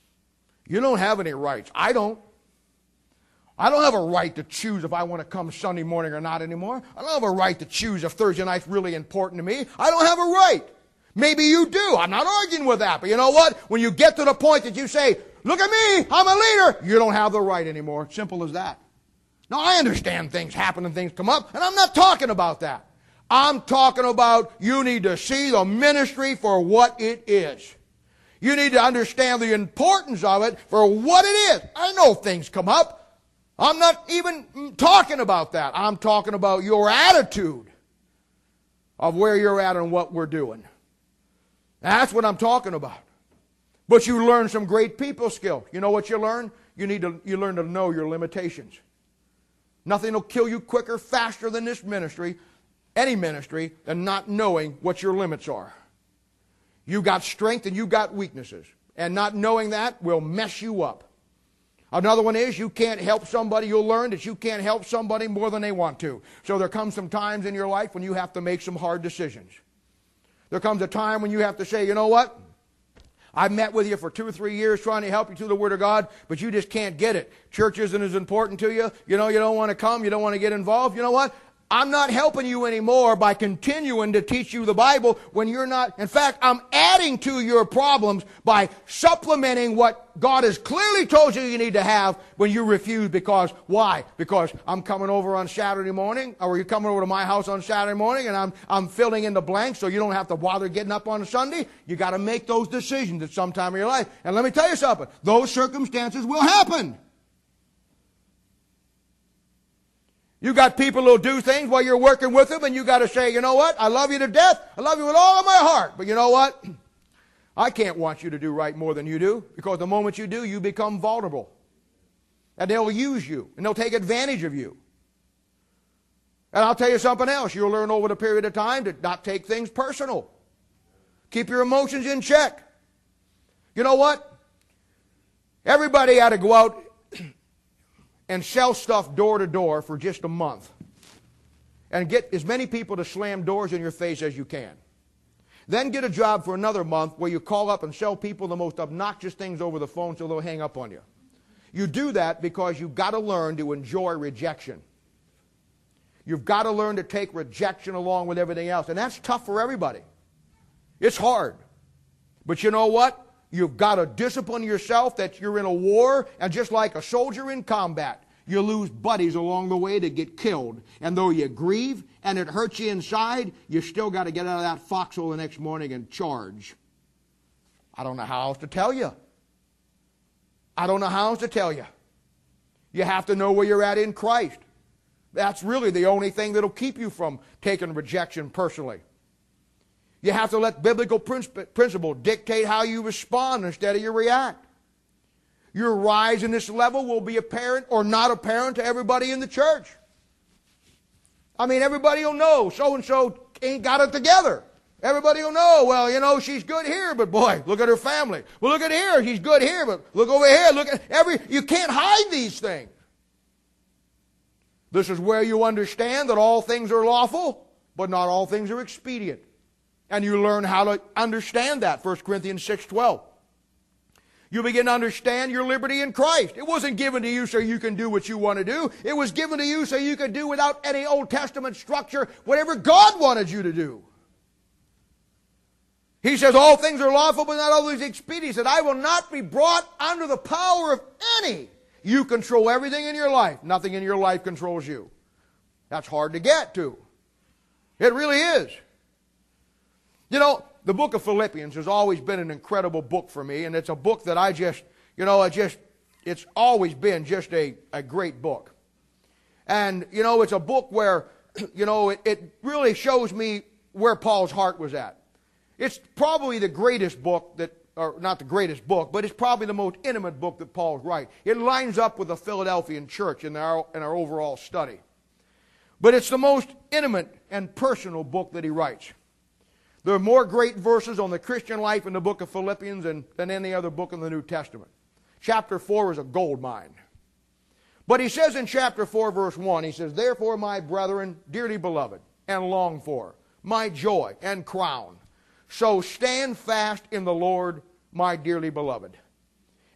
You don't have any rights. I don't. I don't have a right to choose if I want to come Sunday morning or not anymore. I don't have a right to choose if Thursday night's really important to me. I don't have a right. Maybe you do. I'm not arguing with that. But you know what? When you get to the point that you say, look at me, I'm a leader, you don't have the right anymore. Simple as that. Now, I understand things happen and things come up, and I'm not talking about that. I'm talking about you need to see the ministry for what it is. You need to understand the importance of it for what it is. I know things come up. I'm not even talking about that. I'm talking about your attitude of where you're at and what we're doing. That's what I'm talking about. But you learn some great people skills. You know what you learn? You need to you learn to know your limitations. Nothing will kill you quicker, faster than this ministry, any ministry, than not knowing what your limits are. You got strength and you got weaknesses. And not knowing that will mess you up. Another one is you can't help somebody. You'll learn that you can't help somebody more than they want to. So there comes some times in your life when you have to make some hard decisions. There comes a time when you have to say, you know what? I've met with you for two or three years trying to help you through the Word of God, but you just can't get it. Church isn't as important to you. You know, you don't want to come. You don't want to get involved. You know what? I'm not helping you anymore by continuing to teach you the Bible when you're not. In fact, I'm adding to your problems by supplementing what God has clearly told you you need to have when you refuse. Because, why? Because I'm coming over on Saturday morning, or you're coming over to my house on Saturday morning, and I'm, I'm filling in the blanks so you don't have to bother getting up on a Sunday. You got to make those decisions at some time of your life. And let me tell you something. Those circumstances will happen. You got people who'll do things while you're working with them, and you got to say, you know what? I love you to death. I love you with all of my heart. But you know what? I can't want you to do right more than you do, because the moment you do, you become vulnerable. And they'll use you, and they'll take advantage of you. And I'll tell you something else. You'll learn over the period of time to not take things personal. Keep your emotions in check. You know what? Everybody ought to go out and sell stuff door to door for just a month. And get as many people to slam doors in your face as you can. Then get a job for another month where you call up and sell people the most obnoxious things over the phone so they'll hang up on you. You do that because you've got to learn to enjoy rejection. You've got to learn to take rejection along with everything else. And that's tough for everybody. It's hard. But you know what? You've got to discipline yourself that you're in a war, and just like a soldier in combat, you lose buddies along the way to get killed. And though you grieve and it hurts you inside, you still got to get out of that foxhole the next morning and charge. I don't know how else to tell you. I don't know how else to tell you. You have to know where you're at in Christ. That's really the only thing that'll keep you from taking rejection personally. You have to let biblical principle dictate how you respond instead of you react. Your rise in this level will be apparent or not apparent to everybody in the church. I mean, everybody will know so-and-so ain't got it together. Everybody will know, well, you know, she's good here, but boy, look at her family. Well, look at here, she's good here, but look over here, look at every, you can't hide these things. This is where you understand that all things are lawful, but not all things are expedient. And you learn how to understand that, First Corinthians six twelve. You begin to understand your liberty in Christ. It wasn't given to you so you can do what you want to do. It was given to you so you could do without any Old Testament structure whatever God wanted you to do. He says all things are lawful, but not all things expedient. He said, I will not be brought under the power of any. You control everything in your life. Nothing in your life controls you. That's hard to get to. It really is. You know, the book of Philippians has always been an incredible book for me, and it's a book that I just, you know, I just, it's always been just a, a great book. And, you know, it's a book where, you know, it, it really shows me where Paul's heart was at. It's probably the greatest book that, or not the greatest book, but it's probably the most intimate book that Paul's writes. It lines up with the Philadelphian church in our, in our overall study. But it's the most intimate and personal book that he writes. There are more great verses on the Christian life in the book of Philippians than, than any other book in the New Testament. Chapter four is a gold mine. But he says in chapter four, verse one, he says, therefore, my brethren, dearly beloved, and longed for, my joy and crown, so stand fast in the Lord, my dearly beloved.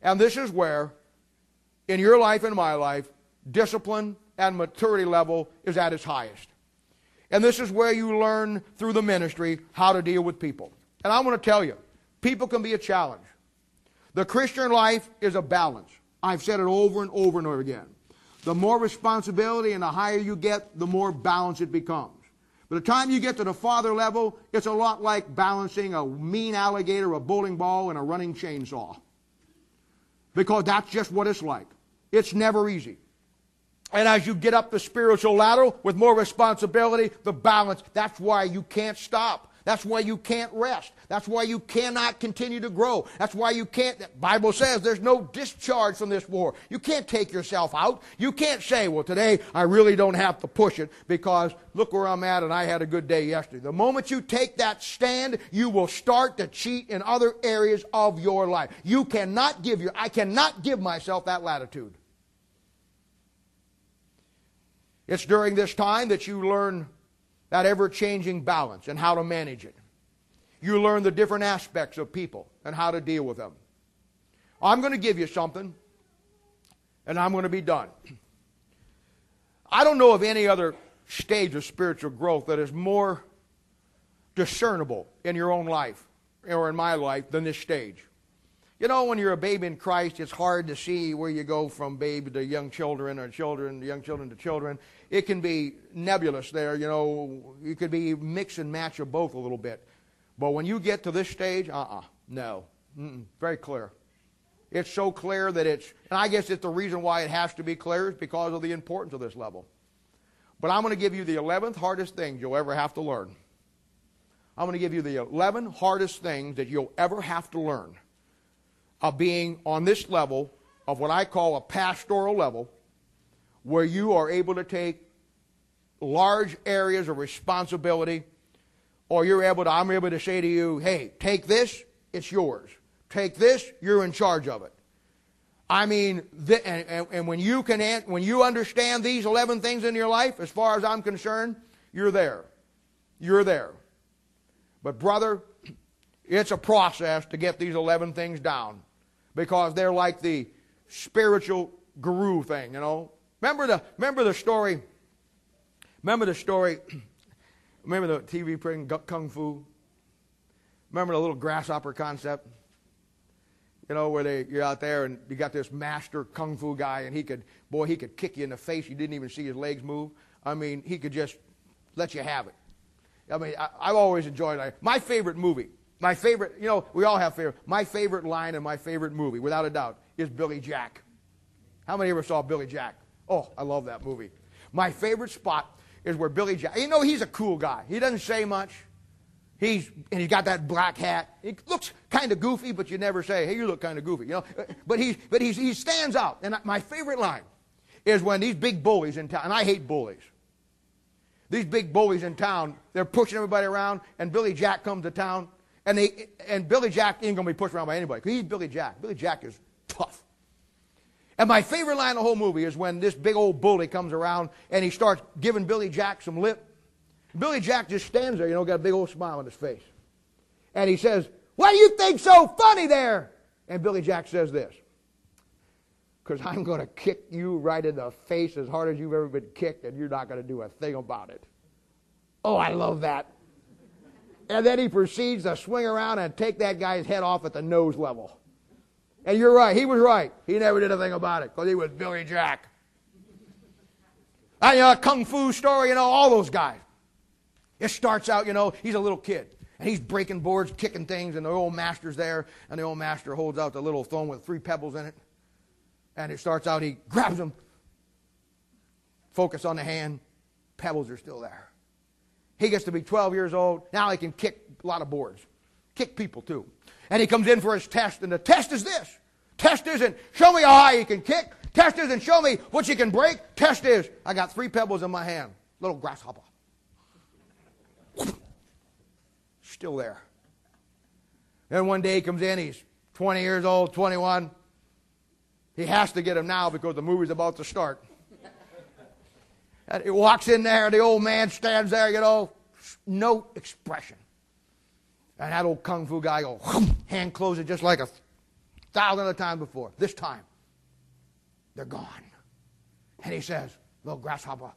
And this is where, in your life and my life, discipline and maturity level is at its highest. And this is where you learn through the ministry how to deal with people. And I want to tell you, people can be a challenge. The Christian life is a balance. I've said it over and over and over again. The more responsibility and the higher you get, the more balance it becomes. By the time you get to the father level, it's a lot like balancing a mean alligator, a bowling ball, and a running chainsaw. Because that's just what it's like. It's never easy. And as you get up the spiritual ladder with more responsibility, the balance, that's why you can't stop. That's why you can't rest. That's why you cannot continue to grow. That's why you can't, the Bible says there's no discharge from this war. You can't take yourself out. You can't say, well, today I really don't have to push it because look where I'm at and I had a good day yesterday. The moment you take that stand, you will start to cheat in other areas of your life. You cannot give your, I cannot give myself that latitude. It's during this time that you learn that ever-changing balance and how to manage it. You learn the different aspects of people and how to deal with them. I'm going to give you something, and I'm going to be done. I don't know of any other stage of spiritual growth that is more discernible in your own life or in my life than this stage. You know, when you're a baby in Christ, it's hard to see where you go from baby to young children or children, young children to children. It can be nebulous there, you know. You could be mix and match of both a little bit. But when you get to this stage, uh-uh, no. Mm-mm, very clear. It's so clear that it's, and I guess it's the reason why it has to be clear is because of the importance of this level. But I'm going to give you the eleventh hardest things you'll ever have to learn. I'm going to give you the eleven hardest things that you'll ever have to learn of being on this level of what I call a pastoral level, where you are able to take large areas of responsibility, or you're able to, I'm able to say to you, hey, take this, it's yours. Take this, you're in charge of it. I mean, th- and, and, and when you can, an- when you understand these eleven things in your life, as far as I'm concerned, you're there. You're there. But brother, it's a process to get these eleven things down, because they're like the spiritual guru thing, you know. Remember the remember the story. Remember the story. Remember the T V program Kung Fu. Remember the little grasshopper concept. You know, where they you're out there and you got this master Kung Fu guy, and he could boy he could kick you in the face. You didn't even see his legs move. I mean, he could just let you have it. I mean, I, I've always enjoyed it. My favorite movie. My favorite, you know, we all have favorite. My favorite line in my favorite movie, without a doubt, is Billy Jack. How many ever saw Billy Jack? Oh, I love that movie. My favorite spot is where Billy Jack, you know, he's a cool guy. He doesn't say much. He's, and he's got that black hat. He looks kind of goofy, but you never say, hey, you look kind of goofy, you know. But, he, but he's, he stands out. And my favorite line is when these big bullies in town, and I hate bullies. These big bullies in town, they're pushing everybody around, and Billy Jack comes to town. And they and Billy Jack ain't going to be pushed around by anybody, because he's Billy Jack. Billy Jack is tough. And my favorite line in the whole movie is when this big old bully comes around and he starts giving Billy Jack some lip. Billy Jack just stands there, you know, got a big old smile on his face. And he says, what do you think so funny there? And Billy Jack says this, because I'm going to kick you right in the face as hard as you've ever been kicked, and you're not going to do a thing about it. Oh, I love that. And then he proceeds to swing around and take that guy's head off at the nose level. And you're right, he was right. He never did a thing about it, because he was Billy Jack. And, you know, a Kung Fu story, you know, all those guys. It starts out, you know, he's a little kid. And he's breaking boards, kicking things, and the old master's there. And the old master holds out the little thumb with three pebbles in it. And it starts out, he grabs them. Focus on the hand. Pebbles are still there. He gets to be twelve years old. Now he can kick a lot of boards. Kick people, too. And he comes in for his test, and the test is this. Test isn't, show me how high you can kick. Test isn't, show me what you can break. Test is, I got three pebbles in my hand. Little grasshopper. Still there. Then one day he comes in, he's twenty years old, twenty-one. He has to get him now because the movie's about to start. And he walks in there, the old man stands there, you know, no expression. And that old Kung Fu guy goes, hand closes just like a Thousands of times before. This time, they're gone. And he says, little grasshopper,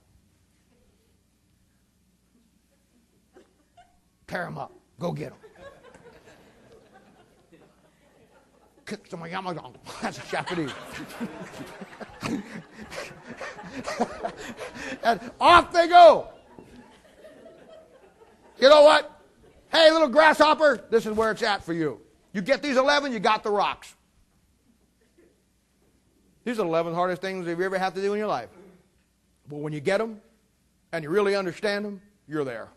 tear him up. Go get him. Kick some Yamagong. That's a Japanese. And off they go. You know what? Hey, little grasshopper, this is where it's at for you. You get these eleven, you got the rocks. These are the eleven hardest things that you ever have to do in your life. But when you get them and you really understand them, you're there.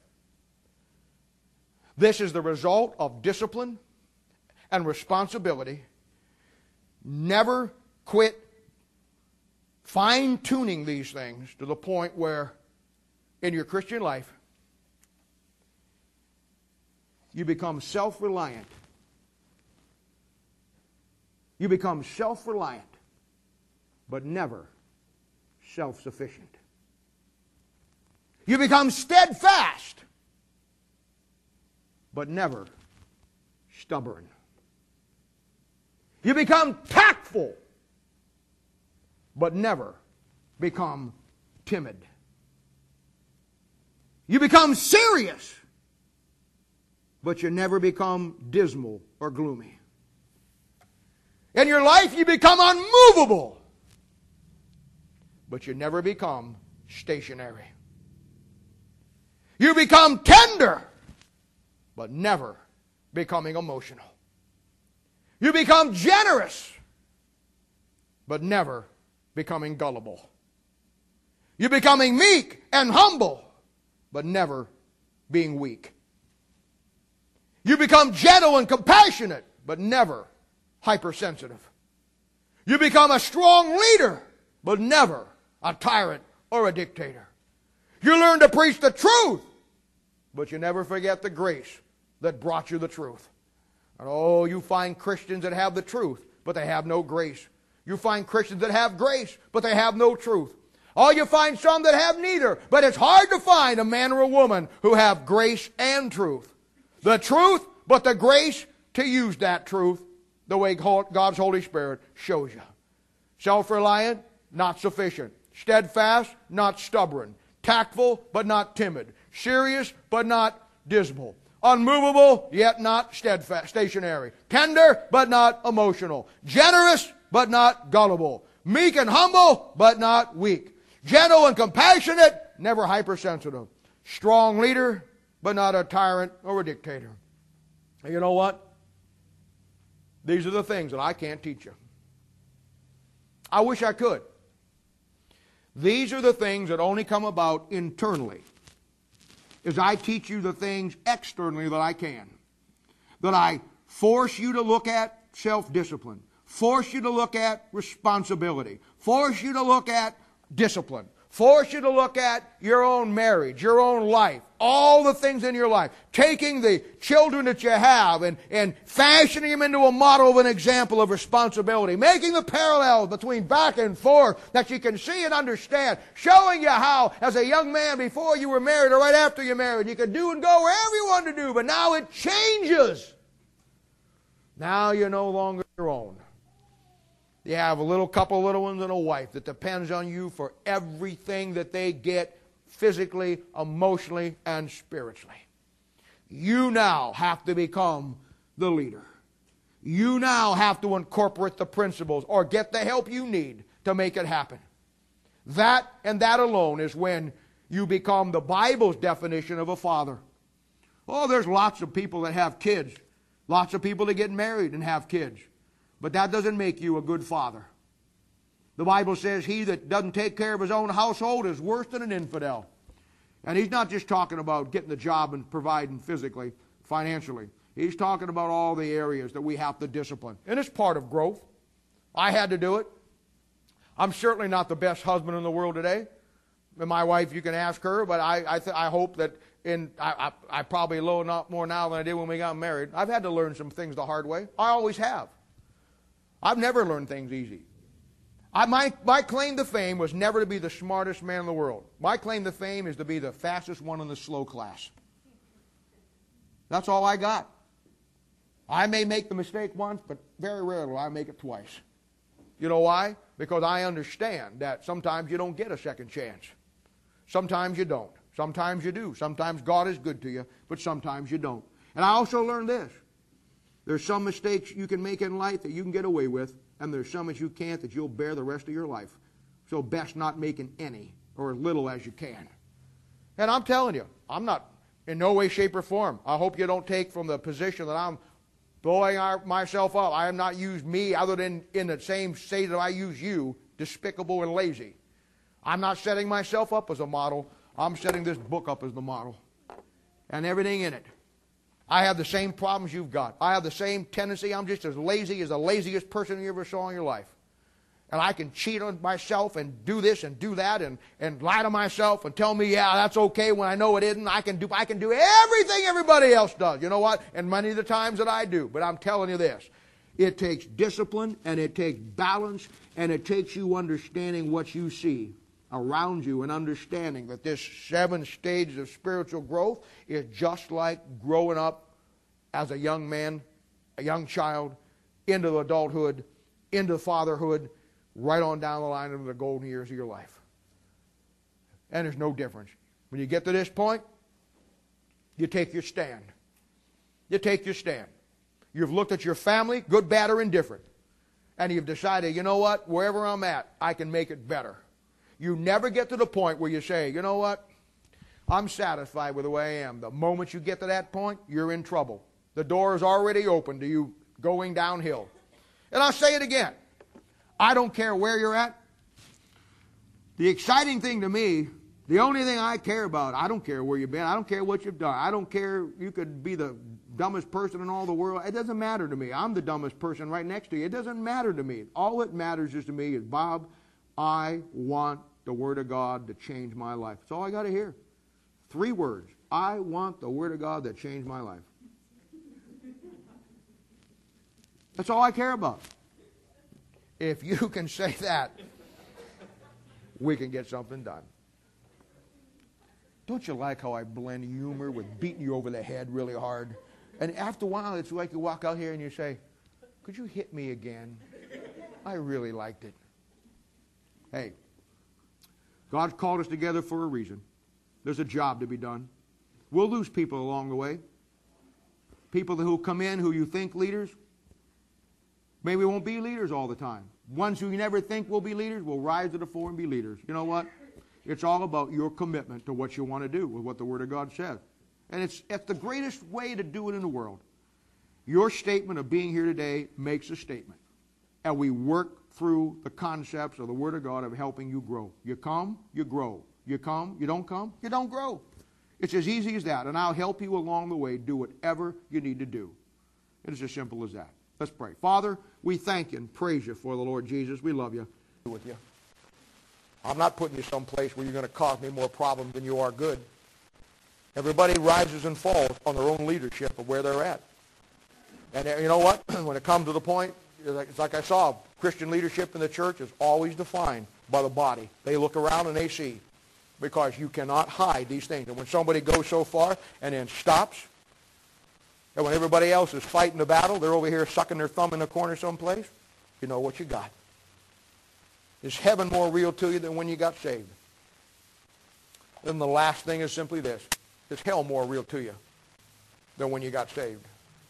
This is the result of discipline and responsibility. Never quit fine-tuning these things to the point where in your Christian life you become self-reliant. You become self-reliant, but never self-sufficient. You become steadfast, but never stubborn. You become tactful, but never become timid. You become serious, but you never become dismal or gloomy. In your life, you become unmovable, but you never become stationary. You become tender, but never becoming emotional. You become generous, but never becoming gullible. You're becoming meek and humble, but never being weak. You become gentle and compassionate, but never hypersensitive. You become a strong leader, but never a tyrant or a dictator. You learn to preach the truth, but you never forget the grace that brought you the truth. And oh, you find Christians that have the truth, but they have no grace. You find Christians that have grace, but they have no truth. Oh, you find some that have neither, but it's hard to find a man or a woman who have grace and truth. The truth, but the grace to use that truth the way God's Holy Spirit shows you. Self-reliant, not sufficient. Steadfast, not stubborn. Tactful, but not timid. Serious, but not dismal. Unmovable, yet not steadfast, stationary. Tender, but not emotional. Generous, but not gullible. Meek and humble, but not weak. Gentle and compassionate, never hypersensitive. Strong leader, but not a tyrant or a dictator. And you know what? These are the things that I can't teach you. I wish I could. These are the things that only come about internally. As I teach you the things externally that I can. That I force you to look at self-discipline. Force you to look at responsibility. Force you to look at discipline. Force you to look at your own marriage, your own life, all the things in your life. Taking the children that you have and, and fashioning them into a model of an example of responsibility. Making the parallels between back and forth that you can see and understand. Showing you how, as a young man before you were married or right after you married, you could do and go wherever you wanted to do, but now it changes. Now you're no longer your own. You have a little couple of little ones and a wife that depends on you for everything that they get physically, emotionally, and spiritually. You now have to become the leader. You now have to incorporate the principles or get the help you need to make it happen. That and that alone is when you become the Bible's definition of a father. Oh, there's lots of people that have kids. Lots of people that get married and have kids. But that doesn't make you a good father. The Bible says he that doesn't take care of his own household is worse than an infidel. And he's not just talking about getting the job and providing physically, financially. He's talking about all the areas that we have to discipline. And it's part of growth. I had to do it. I'm certainly not the best husband in the world today. And my wife, you can ask her, but I I, th- I hope that in I, I, I probably a little not more now than I did when we got married. I've had to learn some things the hard way. I always have. I've never learned things easy. I, my, my claim to fame was never to be the smartest man in the world. My claim to fame is to be the fastest one in the slow class. That's all I got. I may make the mistake once, but very rarely will I make it twice. You know why? Because I understand that sometimes you don't get a second chance. Sometimes you don't. Sometimes you do. Sometimes God is good to you, but sometimes you don't. And I also learned this. There's some mistakes you can make in life that you can get away with, and there's some that you can't that you'll bear the rest of your life. So best not making any, or as little as you can. And I'm telling you, I'm not in no way, shape, or form. I hope you don't take from the position that I'm blowing our, myself up. I have not used me other than in the same state that I use you, despicable and lazy. I'm not setting myself up as a model. I'm setting this book up as the model. And everything in it. I have the same problems you've got. I have the same tendency. I'm just as lazy as the laziest person you ever saw in your life. And I can cheat on myself and do this and do that and, and lie to myself and tell me, yeah, that's okay when I know it isn't. I can do I can do everything everybody else does. You know what? And many of the times that I do. But I'm telling you this. It takes discipline and it takes balance and it takes you understanding what you see around you and understanding that this seven stages of spiritual growth is just like growing up as a young man, a young child, into adulthood, into fatherhood, right on down the line into the golden years of your life. And there's no difference. When you get to this point, you take your stand. You take your stand. You've looked at your family, good, bad, or indifferent. And you've decided, you know what, wherever I'm at, I can make it better. You never get to the point where you say, you know what, I'm satisfied with the way I am. The moment you get to that point, you're in trouble. The door is already open to you going downhill. And I'll say it again. I don't care where you're at. The exciting thing to me, the only thing I care about, I don't care where you've been. I don't care what you've done. I don't care, you could be the dumbest person in all the world. It doesn't matter to me. I'm the dumbest person right next to you. It doesn't matter to me. All that matters is to me is, Bob, I want the Word of God to change my life. That's all I got to hear. Three words. I want the Word of God to change my life. That's all I care about. If you can say that, we can get something done. Don't you like how I blend humor with beating you over the head really hard? And after a while, it's like you walk out here and you say, could you hit me again? I really liked it. Hey, God's called us together for a reason. There's a job to be done. We'll lose people along the way. People who come in who you think leaders, maybe won't be leaders all the time. Ones who you never think will be leaders will rise to the fore and be leaders. You know what? It's all about your commitment to what you want to do with what the Word of God says. And it's, it's the greatest way to do it in the world. Your statement of being here today makes a statement. And we work through the concepts of the Word of God of helping you grow. You come, you grow. You come, you don't come, you don't grow. It's as easy as that. And I'll help you along the way do whatever you need to do. It's as simple as that. Let's pray. Father, we thank you and praise you for the Lord Jesus. We love you. With you. I'm not putting you someplace where you're going to cause me more problems than you are good. Everybody rises and falls on their own leadership of where they're at. And you know what? When it comes to the point, it's like I saw, Christian leadership in the church is always defined by the body. They look around and they see. Because you cannot hide these things. And when somebody goes so far and then stops, and when everybody else is fighting the battle, they're over here sucking their thumb in the corner someplace, you know what you got. Is heaven more real to you than when you got saved? Then the last thing is simply this. Is hell more real to you than when you got saved?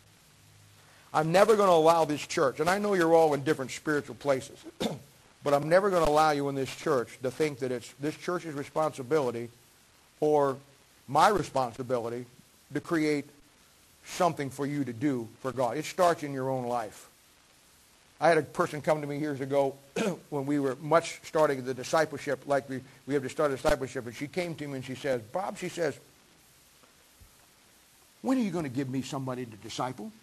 I'm never going to allow this church, and I know you're all in different spiritual places, but I'm never going to allow you in this church to think that it's this church's responsibility or my responsibility to create something for you to do for God. It starts in your own life. I had a person come to me years ago when we were much starting the discipleship, like we, we have to start discipleship, and she came to me and she says, Bob, she says, when are you going to give me somebody to disciple?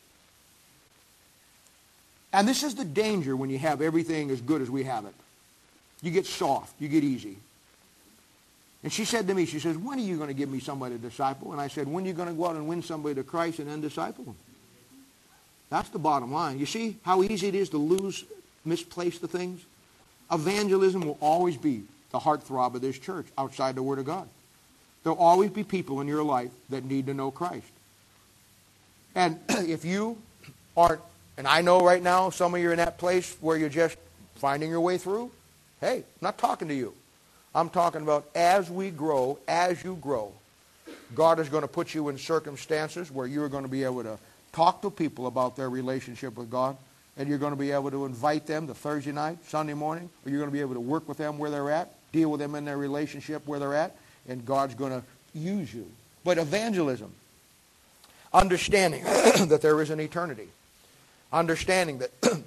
And this is the danger when you have everything as good as we have it. You get soft. You get easy. And she said to me, she says, when are you going to give me somebody to disciple? And I said, when are you going to go out and win somebody to Christ and then disciple them? That's the bottom line. You see how easy it is to lose, misplace the things? Evangelism will always be the heartthrob of this church outside the Word of God. There will always be people in your life that need to know Christ. And if you aren't And I know right now some of you are in that place where you're just finding your way through. Hey, I'm not talking to you. I'm talking about as we grow, as you grow, God is going to put you in circumstances where you're going to be able to talk to people about their relationship with God, and you're going to be able to invite them to Thursday night, Sunday morning, or you're going to be able to work with them where they're at, deal with them in their relationship where they're at, and God's going to use you. But evangelism, understanding that there is an eternity, understanding that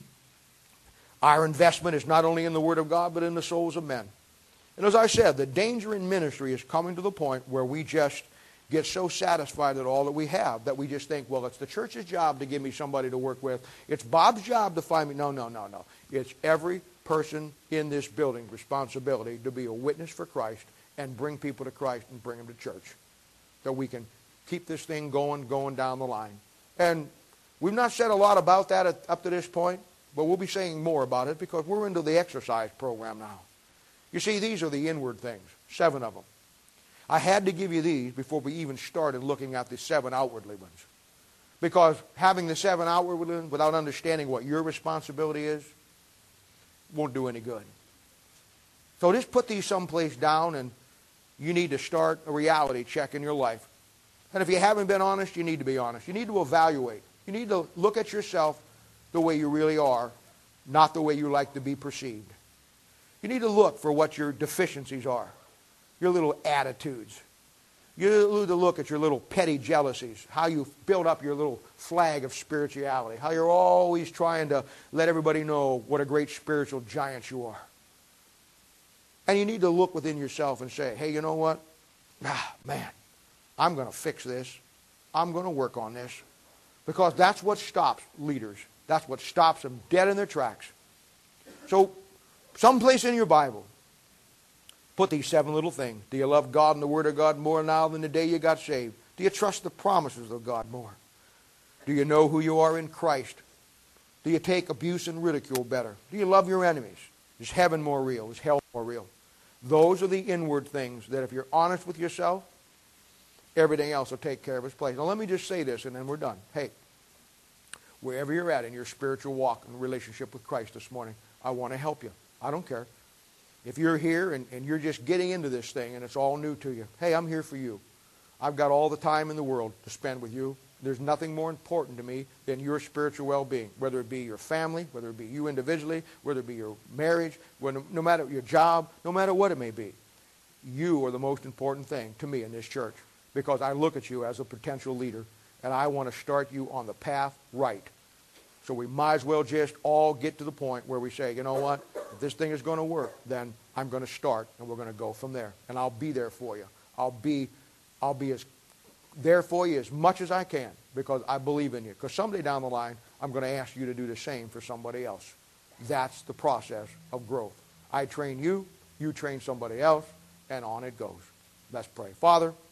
our investment is not only in the Word of God, but in the souls of men. And as I said, the danger in ministry is coming to the point where we just get so satisfied at all that we have that we just think, well, it's the church's job to give me somebody to work with. It's Bob's job to find me. No, no, no, no. It's every person in this building's responsibility to be a witness for Christ and bring people to Christ and bring them to church. So we can keep this thing going, going down the line. And we've not said a lot about that at, up to this point, but we'll be saying more about it because we're into the exercise program now. You see, these are the inward things, seven of them. I had to give you these before we even started looking at the seven outwardly ones. Because having the seven outwardly ones without understanding what your responsibility is won't do any good. So just put these someplace down, and you need to start a reality check in your life. And if you haven't been honest, you need to be honest. You need to evaluate. You need to look at yourself the way you really are, not the way you like to be perceived. You need to look for what your deficiencies are, your little attitudes. You need to look at your little petty jealousies, how you build up your little flag of spirituality, how you're always trying to let everybody know what a great spiritual giant you are. And you need to look within yourself and say, hey, you know what? Ah, man, I'm going to fix this. I'm going to work on this. Because that's what stops leaders. That's what stops them dead in their tracks. So, someplace in your Bible, put these seven little things. Do you love God and the Word of God more now than the day you got saved? Do you trust the promises of God more? Do you know who you are in Christ? Do you take abuse and ridicule better? Do you love your enemies? Is heaven more real? Is hell more real? Those are the inward things that if you're honest with yourself, everything else will take care of its place. Now let me just say this and then we're done. Hey, wherever you're at in your spiritual walk and relationship with Christ this morning, I want to help you. I don't care. If you're here and, and you're just getting into this thing and it's all new to you, hey, I'm here for you. I've got all the time in the world to spend with you. There's nothing more important to me than your spiritual well-being, whether it be your family, whether it be you individually, whether it be your marriage, whether, no matter your job, no matter what it may be. You are the most important thing to me in this church because I look at you as a potential leader and I want to start you on the path right. So we might as well just all get to the point where we say, you know what, if this thing is going to work, then I'm going to start and we're going to go from there. And I'll be there for you. I'll be, I'll be as there for you as much as I can because I believe in you. Because someday down the line, I'm going to ask you to do the same for somebody else. That's the process of growth. I train you, you train somebody else, and on it goes. Let's pray. Father,